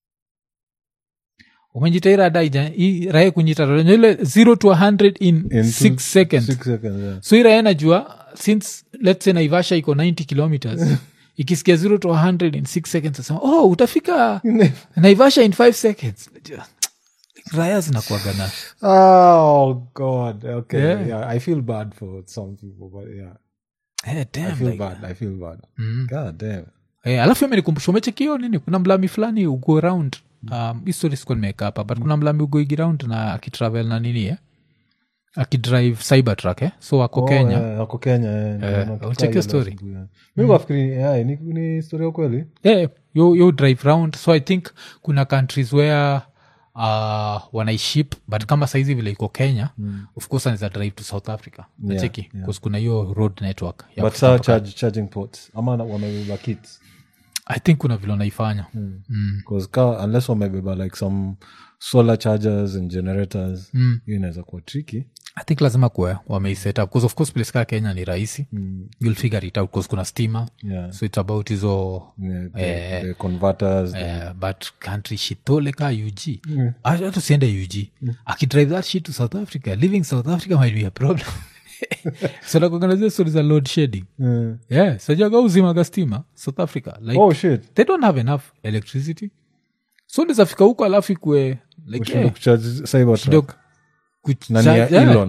Umejitaira daija raya kunjitara ile zero to one hundred in, in six two, seconds. six seconds yeah. So ira yanajua since let's say Naivasha iko ninety kilometers ikisikia zero to one hundred in six seconds asema oh utafika Naivasha in five seconds. Raya zinakuaga na oh god okay yeah. yeah I feel bad for some people but yeah hey, damn, I feel like, bad I feel bad mm. god damn eh alafu imenikumbusha umechekio nini kuna mlami fulani ugo around um history sikuwa nimeka hapa but kuna mlami ugo around na akitravel na nini eh akidrive Cybertruck eh so ako oh, Kenya yeah, ako Kenya eh uh, ucheke story mimi mm. nafikiri yeah ni ni story ya kweli yeah you you drive round so I think kuna countries where uh wanaiship but kama saizi vile iko Kenya mm. of course anaweza drive to South Africa yeah, nacheki yeah. because kuna hiyo road network ya but so charge charging ports ama wamebeba kits I think kuna vile wanaifanya mm. mm. because car unless wamebeba like some solar chargers and generators mm. hiyo inaweza kuwa tricky I think lazima kuwa wameiset up because of course place ka Kenya ni rahisi mm. you'll figure it out because kuna stima yeah. so it's about hizo yeah, the, eh, the converters eh, the... but country shitole ka U G mm. hata siende U G mm. akidrive that shit to South Africa living South Africa might be a problem so nakuangalia stories za load shedding yeah, yeah sajaga uzimaga stima South Africa like oh shit they don't have enough electricity so ndizafika huko alafu ikue like eh, kucharge Cybertruck kuch- nani ya yeah. Elon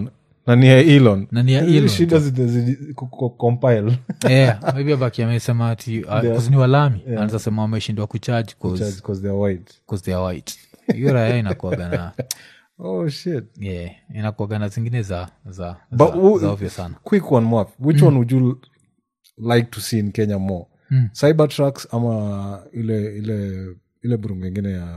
na ni ya Elon na ni ya Elon shida zidi compile yeah maybe abaki amesema ati uh, ni walami yeah. Anaweza sema wameshindwa kucharge cause because they are white because they are white hiyo raya inakuaga na oh shit yeah inakuaga na zingine za za But za, w- za ovyo sana. Quick one more, which mm. one would you like to see in Kenya more? mm. Cybertrucks ama ile ile ile burungu ingine ya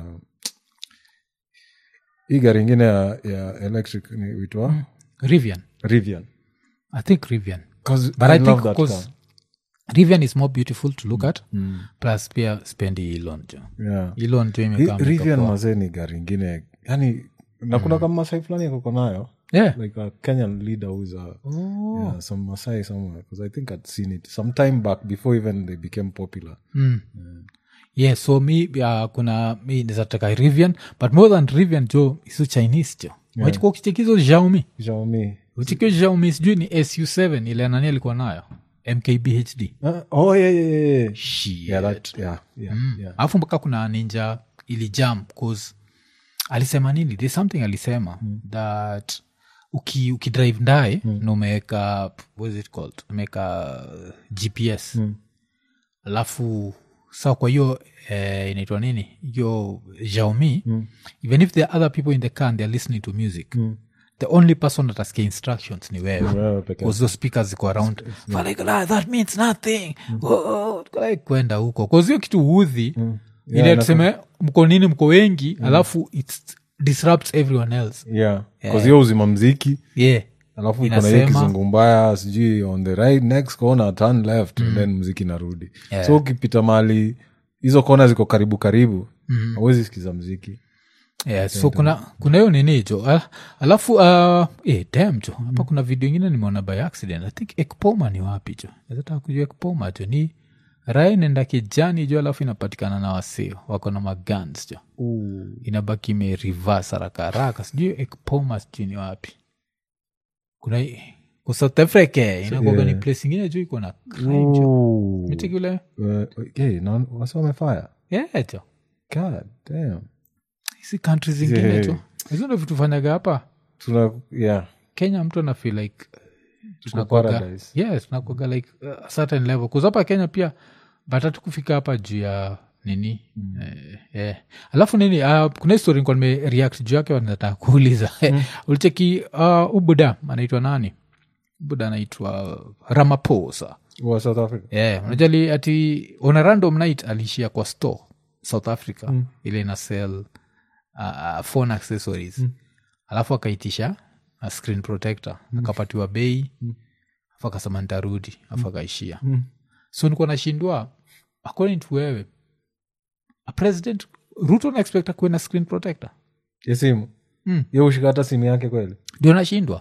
hii gari ingine ya, ya electric ni uitwa mm. Rivian Rivian I think Rivian but I, I think love that because car. Rivian is more beautiful to look mm. at mm. plus pia spendi Elon jo yeah Elon jo imekaa Rivian mazee ni gari ingine yani na kuna mm. kama Masai fulani yako nayo yeah like a Kenyan leader who's a oh. yeah some Masai somewhere because I think I'd seen it some time back before even they became popular mm. yeah. yeah so mi uh, kuna mi nizataka Rivian but more than Rivian jo isu Chinese jo yeah. Wachiko kichekizo Xiaomi Xiaomi uchikio Xiaomi sijui ni S U seven ile nani alikuwa nayo M K B H D uh, oh yeah yeah yeah Shit. yeah that yeah yeah mm. yeah alafu mpaka kuna ninja ili jam cause alisema nini there's something alisema mm. that uki ukidrive ndaye mm. na umeweka what is it called umeweka G P S mm. alafu sawa kwa hiyo eh, inaitwa nini hiyo Xiaomi mm. even if there are other people in the car and they're listening to music mm. the only person that asks instructions ni wewe because those speakers ziko around yeah. like ah, that means nothing mm. oh, like kwenda huko cause hiyo kitu udhi mm. yeah, ile tuseme mko nini mko wengi mm. alafu it disrupts everyone else yeah cause hiyo uzima mziki yeah alafu kuna hiyo kizungu mbaya sijui on the right next corner turn left mm. and then muziki narudi yeah. So ukipita mahali hizo kona ziko karibu karibu hauwezi mm. sikiza muziki yeah so kuna kuna hiyo nini jo alafu uh, eh damn jo hapa mm. kuna video nyingine nimeona by accident I think Ekpoma ni wapi jo nataka kujua Ekpoma jo ni Ryan nenda kijani jo alafu inapatikana na wasio wako na maguns jo uh. inabaki ime reverse haraka haraka sijui Ekpoma sijui ni wapi kuna kwa South Africa inakuwa yeah. Ni place ingine jo iko na crime jo mitikule uh, okay no wasa wamefire yeah jo god damn hizi countries zingine yeah. Jo hizo ndio vitu fanyaga hapa tuna yeah Kenya mtu ana feel like tunakuwa yes tunakuwa like a certain level kwa hapa Kenya pia batatu kufika hapa juu ya nini mm. eh, eh. Alafu nini uh, kuna history nilikuwa nime react juu yake wanataka kuuliza mm. ulicheki uh, ubuda anaitwa nani ubuda anaitwa Ramaphosa wa South Africa yeah mm. unajali ati on a random night alishia kwa store South Africa mm. ile ina sell uh, phone accessories mm. alafu akaitisha a screen protector mm. akapatiwa bei mm. afa akasema nitarudi afa akaishia mm. so nilikuwa nashindwa according to wewe a president Ruto na expect kuwe na screen protector ya simu mm. yeye ushika hata simu yake kweli ndio nashindwa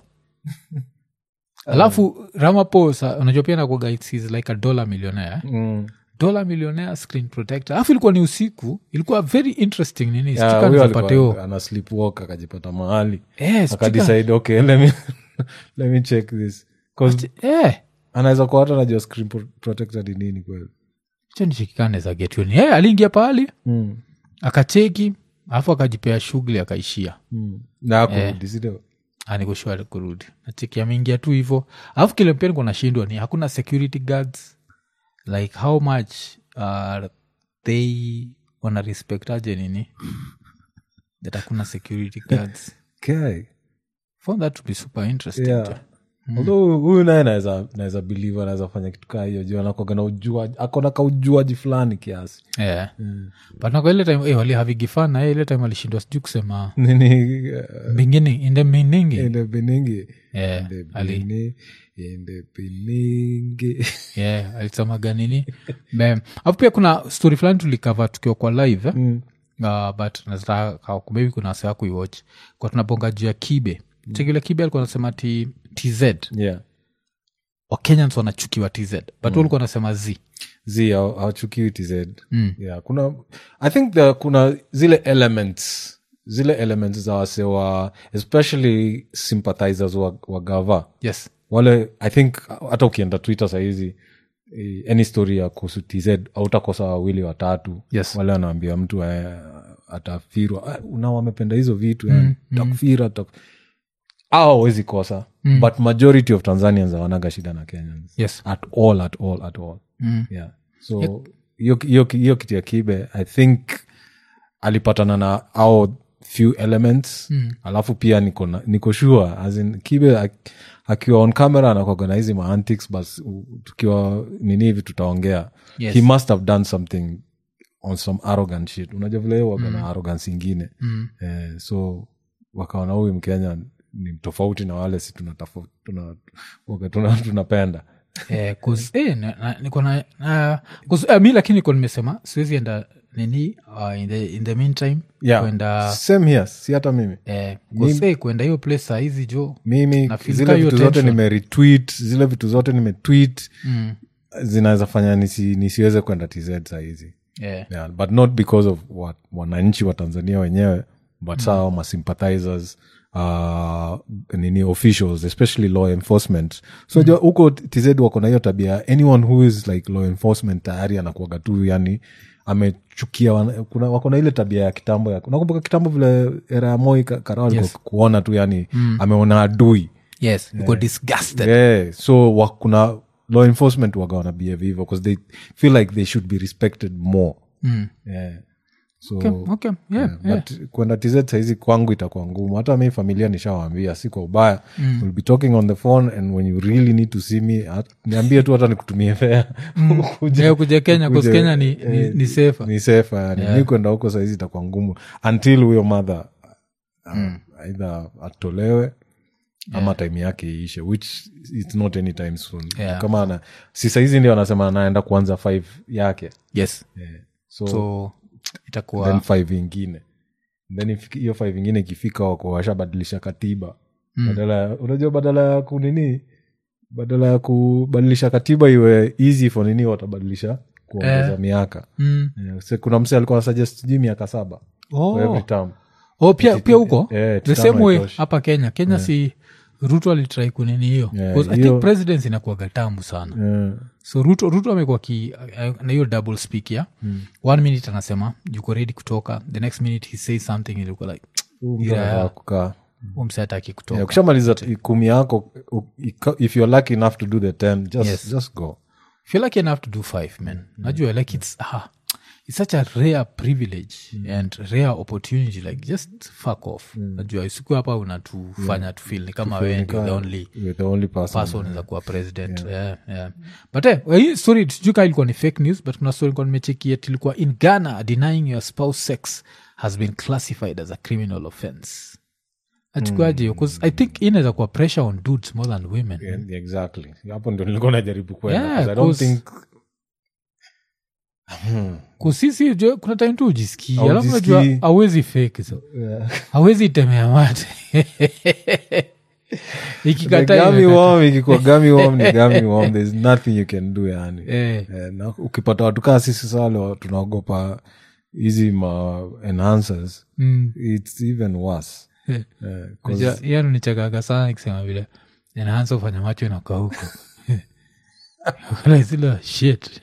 alafu Ramaphosa unajua pia na kwa is like a dollar millionaire mm. dollar millionaire screen protector alafu ilikuwa ni usiku ilikuwa very interesting nini stika nipateo ana sleepwalk akajipata mahali yes, akadecide okay let me let me check this cause eh anaweza kuwa hata anajua screen protector ni nini kweli hicho ni chikikane za get you eh aliingia pale mm. akacheki alafu akajipea shughuli akaishia mm. na hakurudi sio anikushwa kurudi nacheki ameingia tu hivyo alafu kile pia niko nashindwa ni hakuna security guards like how much are they wana respect aje nini that hakuna security guards okay found that to be super interesting yeah. Mm. Although huyu naye naweza naweza believe anaweza fanya kitu kaa hiyo juu anakuwa na ujua akona ka ujuaji fulani kiasi yeah mm. but na kwa ile time eh wali havigi fan na ile time alishindwa sijui kusema nini uh, beginning in the beginning in the beginning yeah ali in the beginning yeah alisema ganini mem hapo pia kuna story fulani tulikava tukiwa kwa live eh? mm. uh, but nataka maybe kuna saa kuiwatch kwa tunabonga juu ya Kibe mm. Tegule Kibe alikuwa anasema ti T Z yeah wa Kenyans wanachukiwa T Z but mm. walikuwa wanasema Z Z hawachukiwi T Z mm. yeah kuna I think there kuna zile elements zile elements za wase wa especially sympathizers wa, wa gava yes wale I think hata ukienda Twitter saizi any story ya kuhusu T Z hautakosa wawili watatu yes. wale wanaambia mtu eh, atafirwa una wamependa hizo vitu mm, takfira tak... au wezi kosa mm. but majority of Tanzanians hawanaga shida na Kenyans Yes. at all at all at all Mm. yeah so hiyo hiyo hiyo kitu ya Kibe I think alipatana na au few elements mm. alafu pia niko na, niko sure as in Kibe ak- akiwa on camera na kuorganize ma antics but tukiwa nini hivi tutaongea Yes. he must have done something on some arrogant shit unajua vile yeye waga na mm. arrogance ingine Mm. eh, so wakaona huyu Mkenya ni tofauti na wale si tunatafauti tuna, tuna, tuna, tunapenda eh, cause, eh, na- na- niko na uh, cause, eh, mi lakini niko nimesema siwezi enda nini uh, in, the, in the meantime yeah kwenda same here si hata mimi eh, cause, eh, kwenda hiyo place saa hizi jo mimi Na feel zile ka hiyo vitu zote tension. nimeretweet zile vitu zote nimetweet mm. zinaweza fanya nisi, nisiweze kwenda T Z saa hizi yeah. yeah, but not because of what wananchi wa Tanzania wenyewe but mm. sao masympathizers uh, nini officials especially law enforcement so mm. huko T Z wako na hiyo tabia anyone who is like law enforcement tayari anakuaga tu yani amechukia wana- kuna wako na ile tabia ya kitambo ya unakumbuka kitambo vile era ya Moi Ka- Karao alikuwa Yes. kuona tu yani mm. ameona adui yes yeah. Got disgusted yeah so wa, kuna law enforcement waga wana behave hivyo because they feel like they should be respected more mm. yeah so okay, okay. Yeah, yeah, yeah. but kwenda T Z saizi kwangu itakuwa ngumu hata mi familia nishawaambia si kwa ubaya mm. we'll be talking on the phone and when you really need to see me at, niambie tu hata nikutumie fare Mm. Yeah, kuja Kenya ukuje, cause Kenya ni, ni, eh, ni safer ni safer yani Yeah. mi kwenda huko saizi itakuwa ngumu until huyo mother uh, Mm. either atolewe ama time yake iishe which it's not anytime soon Yeah. kama ana, si saizi ndio anasema anaenda kuanza five yake yes yeah. so, so then itakuwa five ingine then ifiki- hiyo five ingine ikifika wako washabadilisha katiba Mm. badala ya- unajua badala ya kunini badala ya kubadilisha katiba iwe easy for nini watabadilisha kuongeza Eh. miaka mm. yeah. so, kuna mse alikuwa suggest sijui miaka saba for every oh. term oh pia pia huko Eh, the titano same way haitoshi. hapa Kenya Kenya si Ruto alitrai kunini hiyo Yeah, 'Cause I hiyo- think presidency inakuwaga tamu sana yeah. so ruto ruto amekuwa ki uh, na hiyo double speak ya mm. one minute anasema yuko ready kutoka the next minute he says something ilikuwa like Huyu mtu Yeah. anafaa kukaa umsataki kutoka Yeah, ukishamaliza kumi yako u- ika- if you're lucky enough to do the ten just, Yes. just go feel like enough to do five man najua like it's ah, it's such a rare privilege and rare opportunity like just fuck off najua siku hapa unatufanya to feel ni kama wewe ndio the only You're the only person, person za kuwa president yeah. Yeah, but eh, hii story sijui kaa ilikuwa ni fake news but kuna story ilikuwa nimechekia tilikuwa in Ghana denying your spouse sex has been classified as a criminal offense achukuaje because I think inaweza kuwa pressure on dudes more than women Yeah, exactly hapo ndio nilikuwa najaribu kwenda Yeah, 'cause I don't 'cause- think kusisi jo kuna time tu ujisikia alafu Haujisikii. najua awezi fake so yeah. awezi temea mate The ikikataa gummy imekata. worm ikikuwa gummy worm ni gummy worm there's nothing you can do yani Eh, Eh, na ukipata watu kaa sisi sale tunaogopa hizi ma enhancers mm. it's even worse Eh. Eh, 'cause- Unajua, hiyo nichakaga sana ikisema vile enhansa ufanya macho inakauka zile shit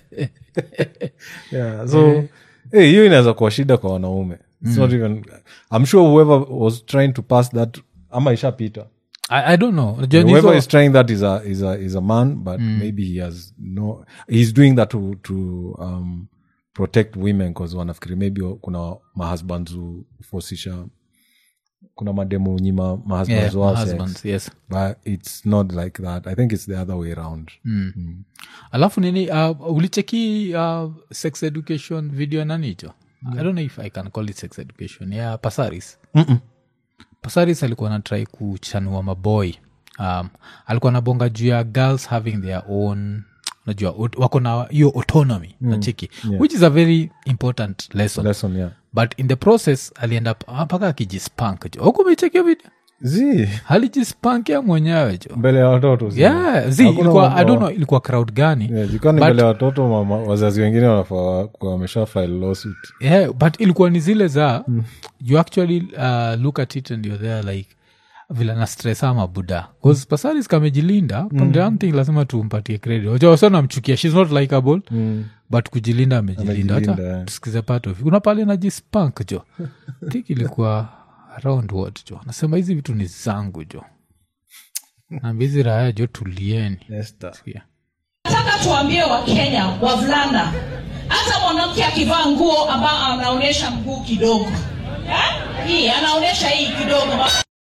yeah, so hey, hiyo inaweza kuwa shida kwa wanaume it's not even I'm sure whoever was trying to pass that ama ishapita I, I don't know Unajua whoever nizo- is trying that is a is a is a man but maybe he has no he's doing that to to um protect women because wanafikiri maybe kuna mahusbands hufosisha kuna mademu nyima mahusbands Yeah, wao my sex. husbands, yes. But it's not like that I think it's the other way around Mm. alafu nini uh, ulicheki uh, sex education video nani hicho I don't know if I can call it sex education yeah Pasaris Mm-mm. Pasaris alikuwa na try kuchanua maboy um, alikuwa nabonga juu ya girls having their own najua ot- wako na hiyo autonomy mm. nacheki Yeah. which is a very important lesson lesson yeah but in the process alienda p- mpaka akijispank jo huku umechekio video zi alijispankia mwenyewe jo mbele ya watoto zi. yeah zi Hakuna ilikuwa mambo- I don't know ilikuwa crowd gani Yeah, jikoni But- mbele ya watoto mama, wazazi wengine wanafaa kuwa wamesha file lawsuit yeah but ilikuwa ni zile za mm. you actually uh, look at it and you're there like vile na stress ama buda bcause Pasaris kamejilinda mm. one thing lazima tumpatie credit wacha wasana namchukia she's not likable mm. but kujilinda amejilinda Amejilinda, hata yeah. tusikize part of it. kuna pale najispank jo think ilikuwa around what jo anasema hizi vitu ni zangu jo na bizi raya jo tulieni Esther. yeah. Nataka tuambie wa Kenya wavulana hata mwanamke akivaa nguo ambayo anaonesha mguu kidogo eh hii anaonesha hii kidogo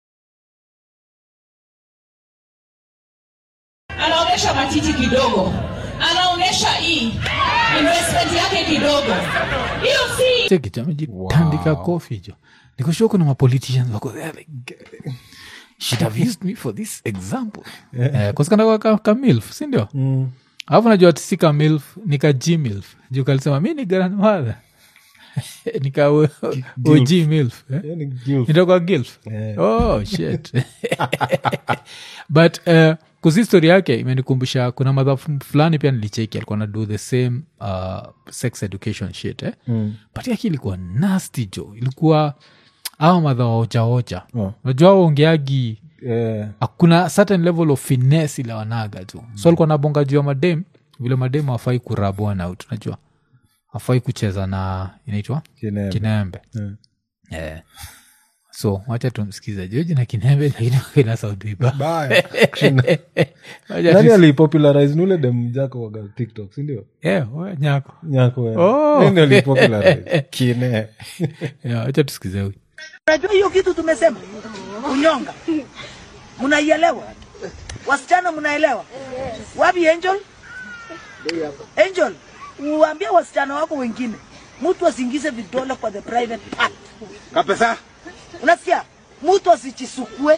anaonesha matiti kidogo anaonesha hii investment yake kidogo hiyo si cheki chamaji tandika coffee jo niko sure kuna ma politicians wako there like should have used me for this example eh kwa sababu kama kamilf si ndio mm. Alafu najua ati si kamilf nika gmilf juu kalisema mimi ni grandmother nika o gmilf eh Yani gilf. ndio gilf Yeah. oh shit but uh, kuzi story yake imenikumbusha kuna madha fulani pia nilicheki alikuwa na do the same uh, sex education shit eh mm. But yake ilikuwa nasty jo ilikuwa hawa madha waojaoja Oh. unajua waongeagi Yeah. hakuna certain level of finesse ile wanaga tu mm. So alikuwa nabonga juu ya madem vile madem hawafai kurabwana out unajua hafai kucheza na inaitwa Kinembe. kinembe Yeah. yeah. So wacha tumsikiza joji na kinembe lakini kina sauti Bye. Wacha Nani tusi- alipopularize nule dem jako waga TikTok, si ndio? yeah, wewe nyako Nyako wewe. Oh. Nani alipopularize? Kine. yeah, wacha tusikize huyu Unajua hiyo kitu tumesema kunyonga. Mnaielewa? Wasichana mnaelewa? Wapi Angel? Angel, uambie wasichana wako wengine mtu asiingize vidole kwa the private part. Kapesa. Unasikia? Mtu asichisukue.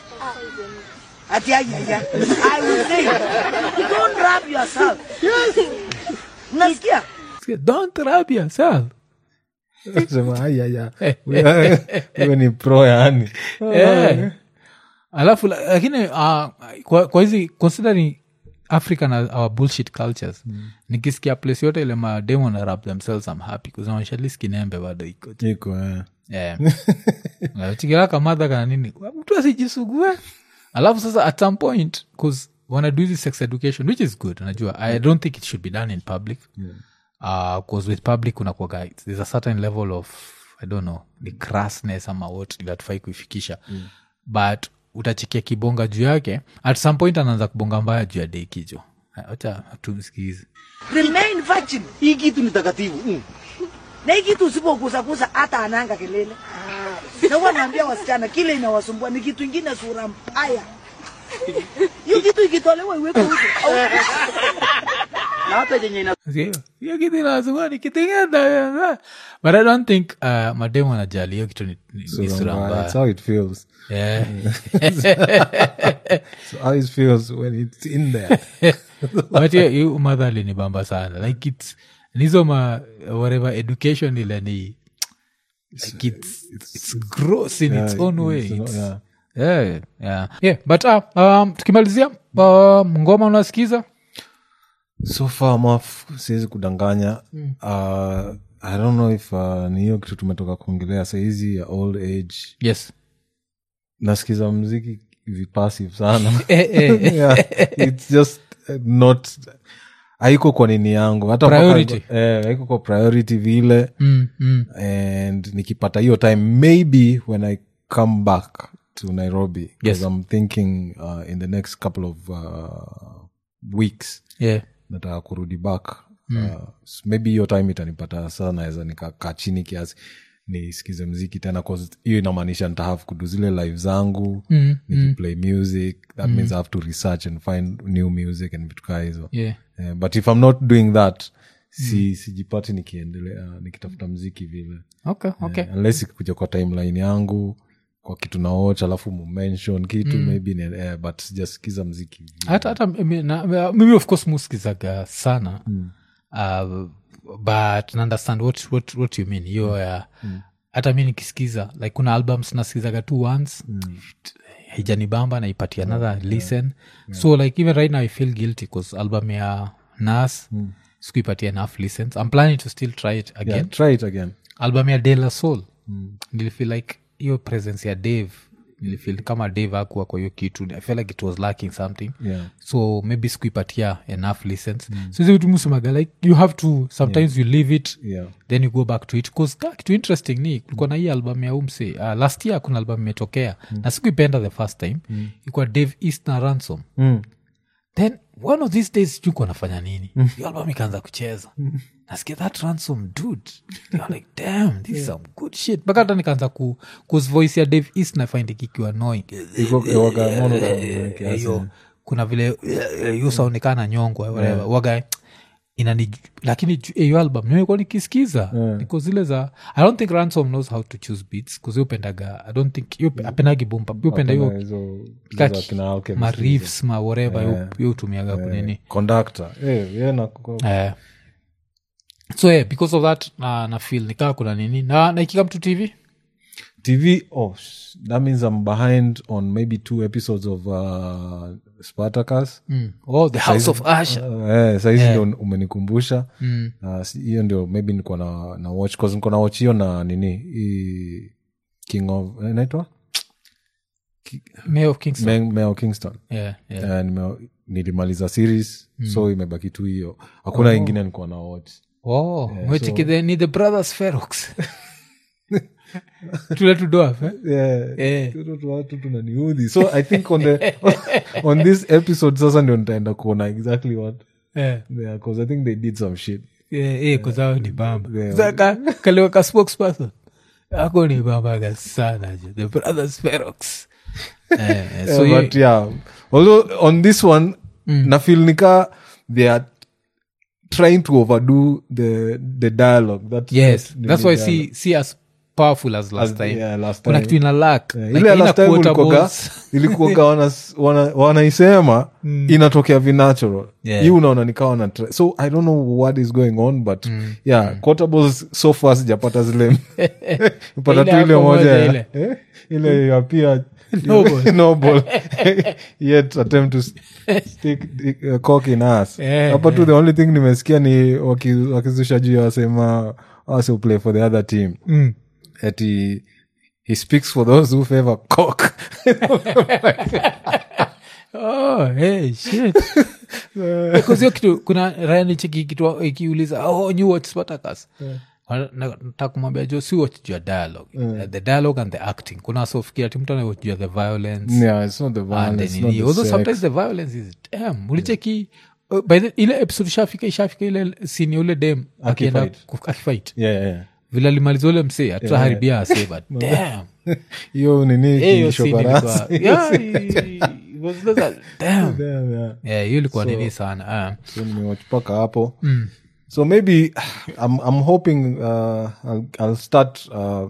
Ati ayaya. I will say, don't rub yourself. Yes. Unasikia? don't rub yourself Sema haya ya. Wewe ni pro yani. Eh. Alafu la- lakini uh, kwa, kwa hizi considering Africa na our bullshit cultures mm. Nikisikia place yote ile mademo na rap themselves I'm happy kuzaonyesha at least kinembe bado iko Iko eh. yeah. Chikila kamadha kana nini mtu asijisugue alafu sasa at some point because wanna do this sex education which is good unajua I don't think it should be done in public yeah. Uh, cause with public kuna kwa guides there's a certain level of I don't know the crassness ama what ile atufai kuifikisha mm. But utachikia kibonga juu yake at some point anaanza kubonga mbaya juu ya dei kijo acha tumsikize Remain virgin. Hii kitu ni takatifu. Mm. Na hii kitu usipogusa gusa hata ananga kelele. Na wanaambia wasichana kile inawasumbua ni kitu kingine sura mbaya. Hiyo kitu ikitolewa iweke huko. Na hata yenye ina hiyo kitu inazungua ni kitengenda but I don't think uh, mademo anajali hiyo kitu ni, ni, ni sura That's mbaya how it feels. yeah. So how it feels when it's in there. But hiyo hiyo mother alinibamba sana like it's nizo ma whatever education ile ni like it's it's gross in its own way it's not- It's- yeah. yeah yeah yeah but uh, um tukimalizia uh, ngoma unasikiza So far maf siwezi kudanganya mm. uh, I don't know if uh, ni hiyo kitu tumetoka kuongelea sahizi ya old age yes nasikiza mziki vipassive sana eh, eh. yeah, it's just uh, not haiko kwa nini yangu hata Priority. mpaka- eh, haiko kwa priority vile mm, mm. and nikipata hiyo time maybe when I come back to Nairobi because Yes. I'm thinking uh, in the next couple of uh, weeks yeah nataka kurudi back mm. uh, so maybe hiyo time itanipata sana naweza nikakaa chini kiasi nisikize mziki tena cause hiyo inamaanisha nitahave kudu zile live zangu mm, nikiplay music that mm. means I have to research and find new music and vitu kaa hizo yeah uh, but if I'm not doing that si mm. sijipati nikiendelea nikitafuta mziki vile okay okay uh, unless ikikuja kwa timeline yangu kwa kitu naocha alafu mumention kitu mm. maybe ni, uh, but sijasikiza mziki vile. hata hata mimi na- mimi of course muskizaga sana mm. uh, but na understand what, what, what you mean hiyo ya mm. hata mi nikisikiza like kuna albums nasikizaga tu once mm. hijanibamba naipatia another yeah. listen yeah. So like even right now I feel guilty because album ya Nas mm. sikuipatia enough listens I'm planning to still try it again yeah, try it again album ya De La Soul mm. nilifeel like hiyo presence ya Dave nilifeel kama Dave hakuwa kwa hiyo kitu. I felt like it was lacking something. Yeah. So maybe sikuipatia enough listens. Mm. So hizo vitu musemaga like you have to sometimes yeah. you leave it Yeah. then you go back to it because kitu interesting ni kulikuwa na hii album ya umse uh, last year kuna album imetokea mm. na sikuipenda the first time mm. ilikuwa Dave East na Ransom. Mm. Then one of these days juko anafanya nini mm. hiyo album ikaanza kucheza mm. nasikia that Ransom dude you're like damn this is some good shit mpaka hata nikaanza ku cause voice ya Dave East na find ikiwa annoying iko waga mono kiasi hiyo kuna vile hiyo sound kana nyongwa whatever waga inani lakini hiyo album nimekuwa nikisikiza yeah. niko zile za I don't think Ransom knows how to choose beats because you pendaga I don't think you apendagi boom bap you penda hiyo ma riffs ma whatever yeah. you utumiaga yeah. kunini conductor eh yeah, na eh so yeah because of that na na feel nikaa kuna nini na na ikikam to T V T V oh that means I'm behind on maybe two episodes of uh, Spartacus. Mm. Oh, the House of Usher. Uh, eh, saizi ndio yeah. umenikumbusha. Mm. Uh, hiyo ndio maybe niko na na watch cause niko na watch hiyo na nini i King of eh, naitwa Mayor of Kingston. Mayor of Kingston. Yeah, yeah. Uh, nime, nilimaliza series mm. so imebaki tu hiyo. Hakuna oh. ingine niko na watch. Oh, yeah, which so, the ni the Brothers Ferox. Tula to do eh? Yeah. Yeah. Watu tunaniudhi. So I think on the on this episode sasa ndio nitaenda kuona exactly what. Yeah. Yeah, because I think they did some shit. Yeah, eh kwa sababu ni bamba. Yeah. Saka kalewa ka spokesperson. Ako ni bamba sana je. The Brothers Ferox. Eh, so yeah, but yeah. Although on this one mm. na feel nika they are trying to overdo the the dialogue. That yes, that, that's why I see see us powerful as last as, time. Yeah, last kuna time. kitu ina lack yeah, like ile last time ulikoga ilikuwa wana wana wanaisema mm. inatokea vinatural yeah. hii unaona nikawa na try. So I don't know what is going on but mm. yeah mm. quotables so far sijapata zile upata tu ile moja ile eh? ile ya pia noble noble yet attempt to stick uh, cock in us yeah, hapa yeah. tu the only thing nimesikia ni wakizusha juu wasema also play for the other team mm. that he he speaks for those who favor cock. Oh hey shit because kitu kuna Ryan cheki kitu ikiuliza oh you watch Spartacus yeah. nataka kumwambia jo si watch your dialogue yeah. uh, the dialogue and the acting kuna so fikiria mtu ana watch the violence yeah it's not the violence it's not the although sex. sometimes the violence is damn ulicheki uh, by the ile episode shafika ishafika ile scene ule dem akienda akifight yeah yeah, yeah. vile alimaliza ule msee ataharibia ase but damn hiyo nini kishokarasi yeah was that damn yeah hiyo ilikuwa nini sana so nimewatch paka hapo mm. so maybe I'm I'm hoping uh, I'll, I'll start uh,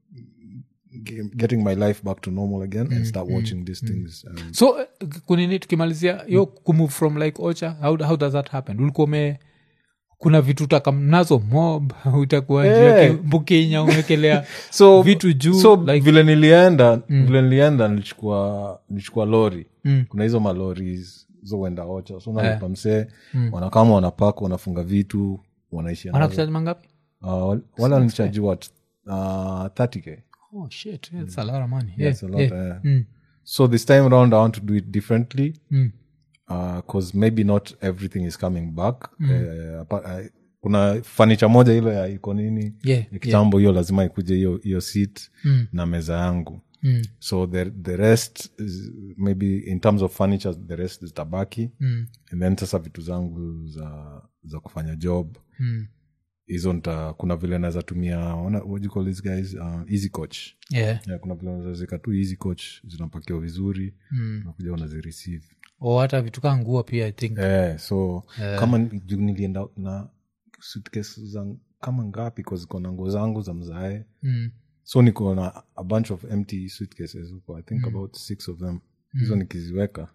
getting my life back to normal again mm. and start watching mm. these things um, so kunini tukimalizia yo kumove from like Ocha how how does that happen ulikuwa me kuna vitu takamnazo mob utakuwa yeah. Mbukenya umekelea so vitu juu so like, vile nilienda mm. vile nilienda nilichukua nilichukua lori mm. kuna hizo malori zo wenda Ocha so na yeah. msee mm. wanakama wanapack wanafunga vitu wanaishi nazo wanakuchaji mangapi uh, wala nichaji what uh, thirty k oh shit it's a lot of money yeah, yeah, it's a lot yeah. yeah. Mm. So this time around I want to do it differently mm. because uh, maybe not everything is coming back mm. uh, uh, kuna furniture moja ile ya iko nini yeah, kitambo hiyo yeah. lazima ikuje hiyo hiyo seat mm. na meza yangu mm. so the the rest is maybe in terms of furniture the rest is tabaki mm. and then sasa vitu zangu za za kufanya job mm. hizo nita kuna vile naweza tumia what do you call these guys uh, easy coach yeah. yeah kuna vile naweza zika tu easy coach zinapakiwa vizuri mm. na kuja unazireceive o hata vitu kama nguo pia I think eh so yeah. kama nilienda na suitcase zangu kama ngapi because kuna nguo zangu za mzae mm. so niko na a bunch of empty suitcases huko I think mm. about six of them hizo mm. nikiziweka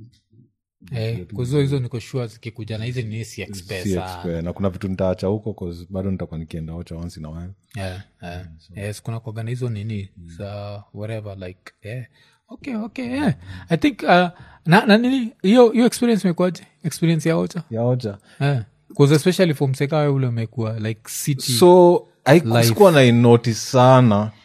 eh kuzo hizo niko sure zikikuja na hizi ni C Express na kuna vitu nitaacha huko cause bado nitakuwa nikienda Ocha once in a while yeah yeah mm, so. Yes kuna kwa hizo nini mm. za whatever like yeah okay okay yeah mm. I think uh, na, na nini hiyo hiyo experience imekwaje experience ya Ocha ya Ocha yeah cause especially for mseka ule umekuwa like city so I sikuwa na notice sana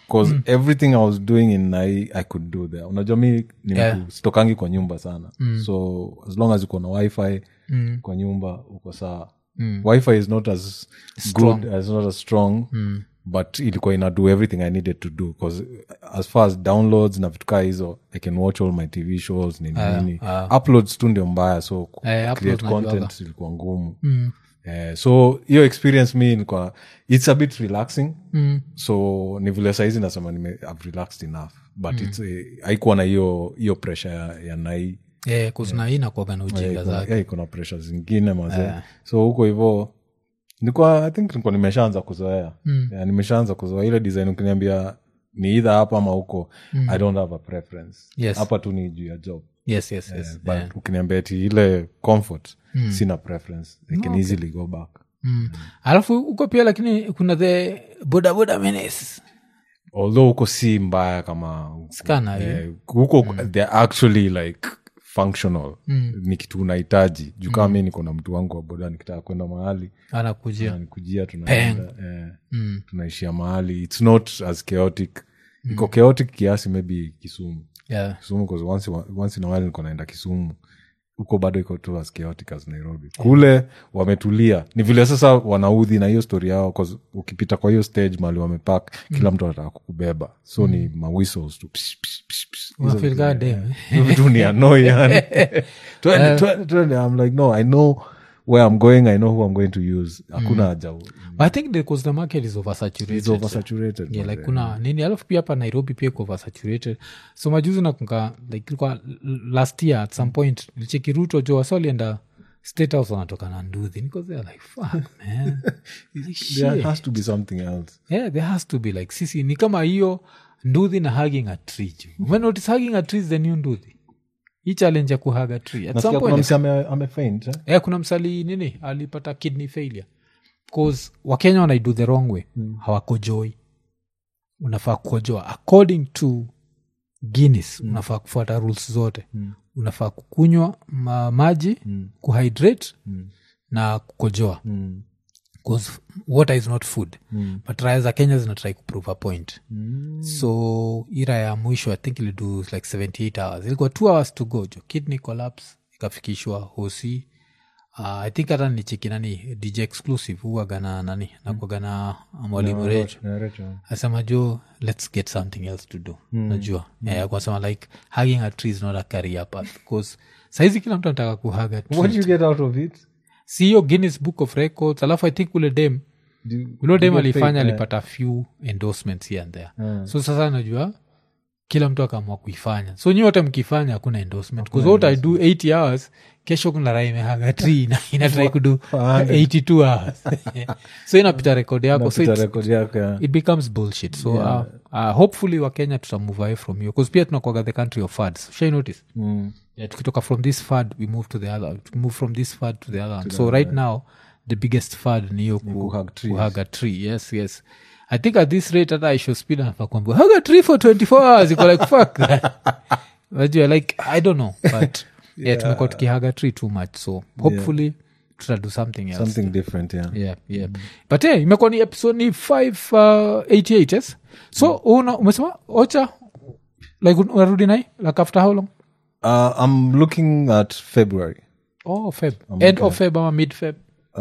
because mm. everything I was doing in Nai I could do there. Unajua mi ni Yeah. mtu sitokangi kwa nyumba sana mm. so as long as uko na wifi mm. kwa nyumba uko sawa mm. wifi is not as Strong. good as not as strong mm. but ilikuwa ina do everything I needed to do because as far as downloads na vitu kaa hizo I can watch all my T V shows nini uh, nini uh. uploads tu ndio mbaya so Eh, create upload content najuaga. ilikuwa ngumu mm. eh, so hiyo experience mi ilikuwa it's a bit relaxing mm. so ni vile saizi nasema nime I've relaxed enough but mm. it's eh, haikuwa na hiyo hiyo pressure ya, ya nai yeah, kuzina hii nakuwaga na ujinga yeah, zake yeah, iko na pressure zingine mazee yeah. so huko hivo nilikuwa I think nilikuwa nimeshaanza kuzoea mm. yeah, nimeshaanza kuzoea ile design ukiniambia ni either hapa ama huko mm. I don't have a preference Yes. hapa tu ni juu ya job yes yes yes yeah, but yeah. ukiniambia eti ile comfort mm. sina preference I can okay. easily go back mm. alafu huko pia lakini kuna the boda boda menace although huko si mbaya kama Skana, eh, yeah. huko mm. they're actually like functional mm. ni kitu unahitaji juu kama mm. mi niko na mtu wangu wa boda nikitaka kwenda mahali anakujia nikujia tunaenda eh, mm. tunaishia mahali it's not as chaotic mm. iko chaotic kiasi maybe Kisumu yeah. Kisumu because once, once in a while niko naenda Kisumu huko bado iko tu as chaotic as Nairobi yeah. kule wametulia ni vile sasa wanaudhi na hiyo story yao cause ukipita kwa hiyo stage mali wamepark mm. kila mtu anataka kukubeba so mm. ni ma whistles tu psh, psh, psh, psh. Unafeel goddamn. vitu ni annoy yani twende twende twende I'm like no I know where I'm going I know who I'm going to use hakuna haja mm. But I think because the market is oversaturated it's oversaturated yeah, like kuna nini alafu pia hapa Nairobi pia iko oversaturated so majuzi nakunga like ilikuwa last year at some point nilicheki Ruto jo wasa walienda State House wanatoka na nduthi because they're like fuck man like, there shit. has to be something else Yeah, there has to be like sisi ni kama hiyo nduthi na hugging a tree when notice hugging a tree is the new nduthi hii challenge ya kuhaga tree at some point ame amefaint eh? yeah, kuna msali nini alipata kidney failure because Wakenya wanaido the wrong way mm. hawakojoi unafaa kukojoa according to Guinness mm. unafaa kufuata rules zote mm. unafaa kukunywa ma- maji mm. kuhydrate mm. na kukojoa because mm. water is not food mm. but raya za Kenya zinatry kuprove a point mm. so ira ya mwisho I think ilido like seventy-eight hours ilikuwa two hours to go jo kidney collapse ikafikishwa hosi uh, I think hata ni cheki nani D J exclusive huwa gana nani mm. na kwa gana mwalimu Rejo asema jo let's get something else to do mm. najua mm. yeah, kwa sema like hugging a tree is not a career path because saizi kila mtu anataka kuhaga tree what do you get out of it see your Guinness Book of Records alafu I think ule dem ule dem alifanya alipata few endorsements here and there yeah. so sasa najua kila mtu akaamua kuifanya so nyi wote mkifanya hakuna endorsement because what I do eighty hours kesho kuna rai imehaga tree na inatry kudo eighty-two hours so inapita record yako so record yako yeah. it becomes bullshit so yeah. uh, uh, hopefully wa Kenya tuta move away from you because pia tunakuwa the country of fads shall you notice mm. yeah, tukitoka from this fad we move to the other we move from this fad to the other one. So right now the biggest fad ni hiyo ku, kuhaga tree yes yes I think at this rate hata I should speed anafa kwamba hug a tree for twenty-four hours you go like fuck that but you like I don't know but yeah, yeah tumekuwa tukihaga tree too much so hopefully yeah. tuta do something else something different yeah yeah yeah mm. but yeah imekuwa ni episode ni five eighty-eight yes so mm. una umesema ocha like unarudi nai like after how long uh, I'm looking at February oh Feb I'm end of Feb ama mid Feb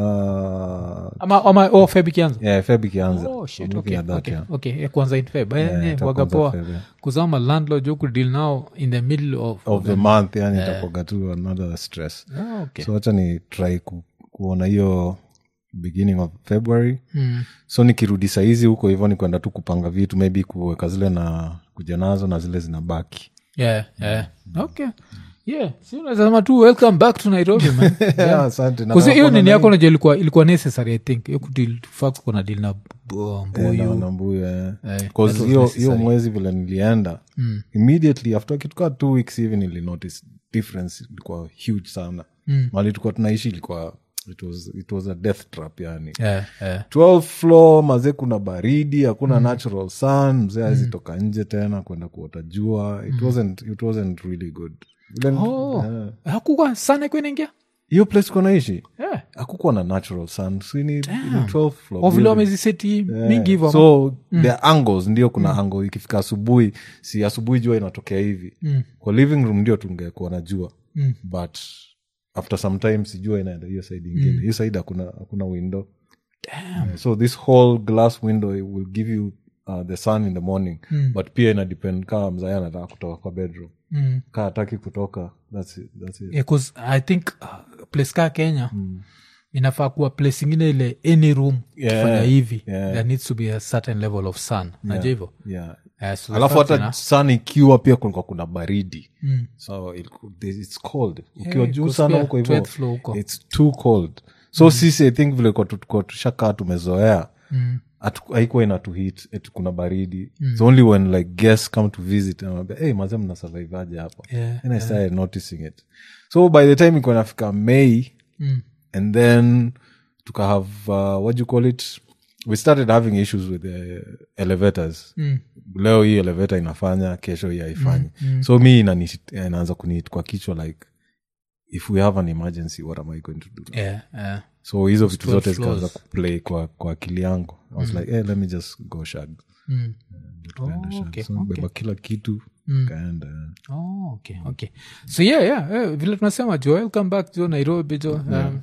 uh ama ama oh Feb ikianza yeah Feb ikianza oh shit I'm okay that, okay yeah. okay yeah, kwanza in Feb yeah, yeah, wagapoa yeah. kuzama landlord joku deal now in the middle of of the month yani yeah. itapoga tu another stress oh, okay so acha ni try ku, kuona hiyo beginning of February mm. so nikirudi saizi huko hivyo ni kwenda tu kupanga vitu maybe kuweka zile na kuja nazo na zile zinabaki yeah yeah okay yeah si unasema tu welcome back to Nairobi man yeah asante na kwa hiyo nini yako unajua ilikuwa ilikuwa necessary I think hiyo deal fuck kuna deal na Mbuyu na Mbuyu eh because hiyo hiyo mwezi vile nilienda mm. immediately after kituka two weeks even nili notice difference ilikuwa huge sana mm. mali tulikuwa tunaishi ilikuwa it was it was a death trap yani yeah yeah twelve floor maze kuna baridi hakuna mm. natural sun mzee azitoka mm. nje tena kwenda kuota jua it mm. wasn't it wasn't really good. Then, oh, yeah. hakuwa sana kuingia hiyo place kwa naishi Yeah. hakukuwa na natural sun so ni, ni twelve floor Or vile building. wameziseti Yeah. mingi hivyo. So mm. the angles ndio kuna mm. angle ikifika asubuhi si asubuhi jua inatokea hivi Mm. kwa living room ndio tungekuwa na jua Mm. but after some time si jua inaenda hiyo side ingine hiyo side hakuna hakuna window. Yeah, so this whole glass window will give you uh, the sun in the morning Mm. but pia ina depend kama mzaya anataka kutoka kwa bedroom Mm. kaa hataki kutoka that's it, that's it. Yeah, 'cause I think uh, place ka Kenya mm. inafaa kuwa place ingine ile any room Yeah, kufanya hivi yeah. there needs to be a certain level of sun najua hivyo Yeah. Uh, so the alafu fact hata ina- sun ikiwa pia kulikuwa kuna baridi Mm. so it, it's cold ukiwa juu because sana pia huko twelfth hivo floor huko. it's too cold so mm. sisi I think vile kwa tu- kwa tushakaa tumezoea Mm. atu- haikuwa ina to hit eti kuna baridi mm. it's only when like guests come to visit and I'm hey mazee mna survive aje hapa Yeah, and I started noticing it so by the time iko nafika May Mm. and then tuka have uh, what do you call it we started having issues with the elevators Mm. leo hii elevator inafanya kesho hii haifanyi mm, mm. so mi inani- inaanza kunihit kwa kichwa like if we have an emergency what am I going to do now? Yeah, yeah. So hizo vitu twelve zote zikaanza floors. kuplay kwa, kwa akili yangu I was like hey, let me just go shag Mm. Tukaenda Oh, shag. okay, so okay. beba kila kitu kaenda Oh, okay, okay. So yeah, yeah, yeah. Vile tunasema jo, welcome back jo Nairobi jo. Um,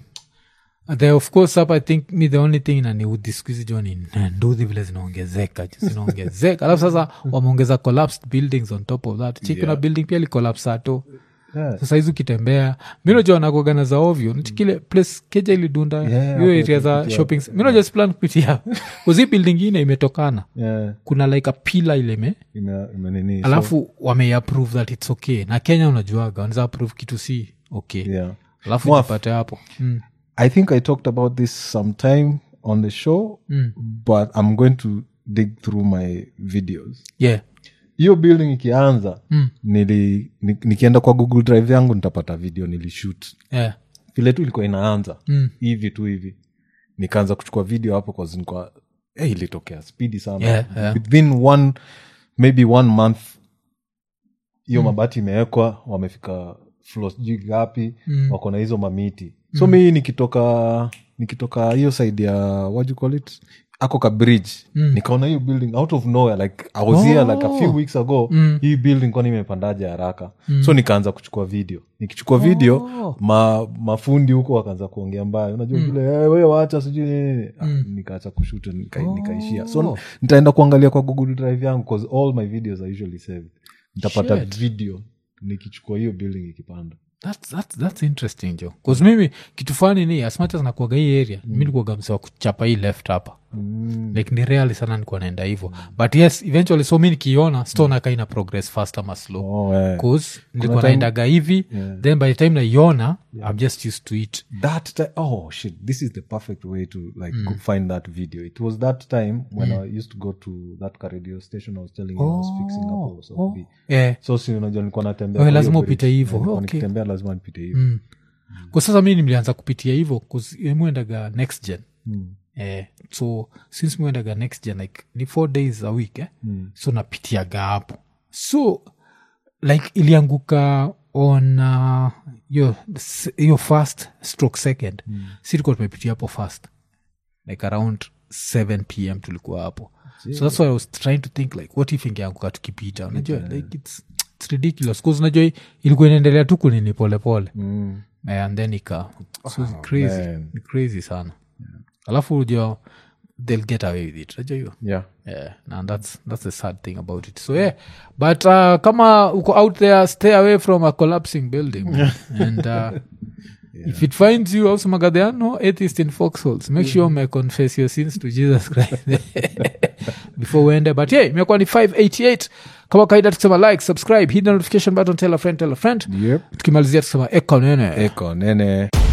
there of course up I think me the only thing nani udiscuss jo ni nduthi vile zinaongezeka jo, zinaongezeka. Alafu sasa wameongeza collapsed buildings on top of that. Chiki na building pia li collapse ato. yeah. Sasa hizi ukitembea mino jo anakuagana za ovyo nichikile place keja ilidunda hiyo Yeah, area okay, za kupitia. shopping mino just plan kupitia kuzi building ingine imetokana Yeah. kuna like a pillar ile ime Ime- ime nini, so- alafu wameapprove that its okay na Kenya unajuaga wanaweza approve kitu si okay yeah. alafu Mwaf. tupate hapo mm. I think I talked about this sometime on the show Mm. but I'm going to dig through my videos yeah hiyo building ikianza Mm. nili, ni, nikienda kwa Google Drive yangu nitapata video nilishoot yeah vile tu ilikuwa inaanza Mm. hivi tu hivi nikaanza kuchukua video hapo kwa zilikuwa eh, ilitokea spidi sana Yeah, yeah. within one maybe one month hiyo mm. mabati imewekwa wamefika floor sijui gapi Mm. wako na hizo mamiti so mm. mi nikitoka nikitoka hiyo side ya what do you call it ako ka bridge mm. nikaona hiyo building out of nowhere like I was Oh. here like a few weeks ago Mm. hii building kwani imepandaje haraka mm. so nikaanza kuchukua video nikichukua video Oh. ma, mafundi huko wakaanza kuongea mbaya unajua vile mm. hey, we wacha sijui nini mm. ah, nikaacha kushuta nika, Oh. nikaishia so nitaenda kuangalia kwa Google Drive yangu because all my videos are usually saved nitapata Shit. video nikichukua hiyo building ikipanda that's, that's, that's interesting jo bcause mimi kitu fani ni as much as nakuaga hii area mm. mi nikuaga mse wa kuchapa hii left hapa mm. like ni reali sana nikuwa naenda hivo mm. but yes eventually so mi nikiona stona kaina progress fast ama slow oh, eh. bcause nilikuwa time- naendaga hivi Yeah. then by the time naiona I'm just used to it that time oh shit this is the perfect way to like go find that video it was that time when I used to go to that radio station I was telling you I was fixing up Oh, also oh. Yeah. so si unajua nilikuwa natembea Oh, kwa hiyo lazima bridge. upite hivo. Yeah, nilikuwa Okay. nikitembea lazima nipite hivo Mm. kwa sasa mi nimlianza kupitia hivo mwendaga next gen Mm. eh, so since mwendaga next gen like ni four days a week eh? Mm. so napitiaga hapo so like ilianguka on uh, yo, s- yo first stroke second mm. si tulikuwa tumepitia hapo first like around seven pm tulikuwa hapo so that's why I was trying to think like what if ingeanguka tukipita unajua yeah. like it's, it's ridiculous bcause unajua ilikuwa inaendelea tu kunini polepole Mm. and then ika so it's crazy man. ni crazy sana yeah. alafu uja they'll get away with it unajua hiyo yeah yeah and that's that's the sad thing about it so yeah but uh, kama uko out there stay away from a collapsing building and uh, yeah. if it finds you also magadeano atheist in foxholes make sure me confess your sins to Jesus Christ before we end but yeah imekuwa ni five eighty-eight kama kaida tukisema like subscribe hit the notification button tell a friend tell a friend yep tukimalizia tukisema eko nene eko nene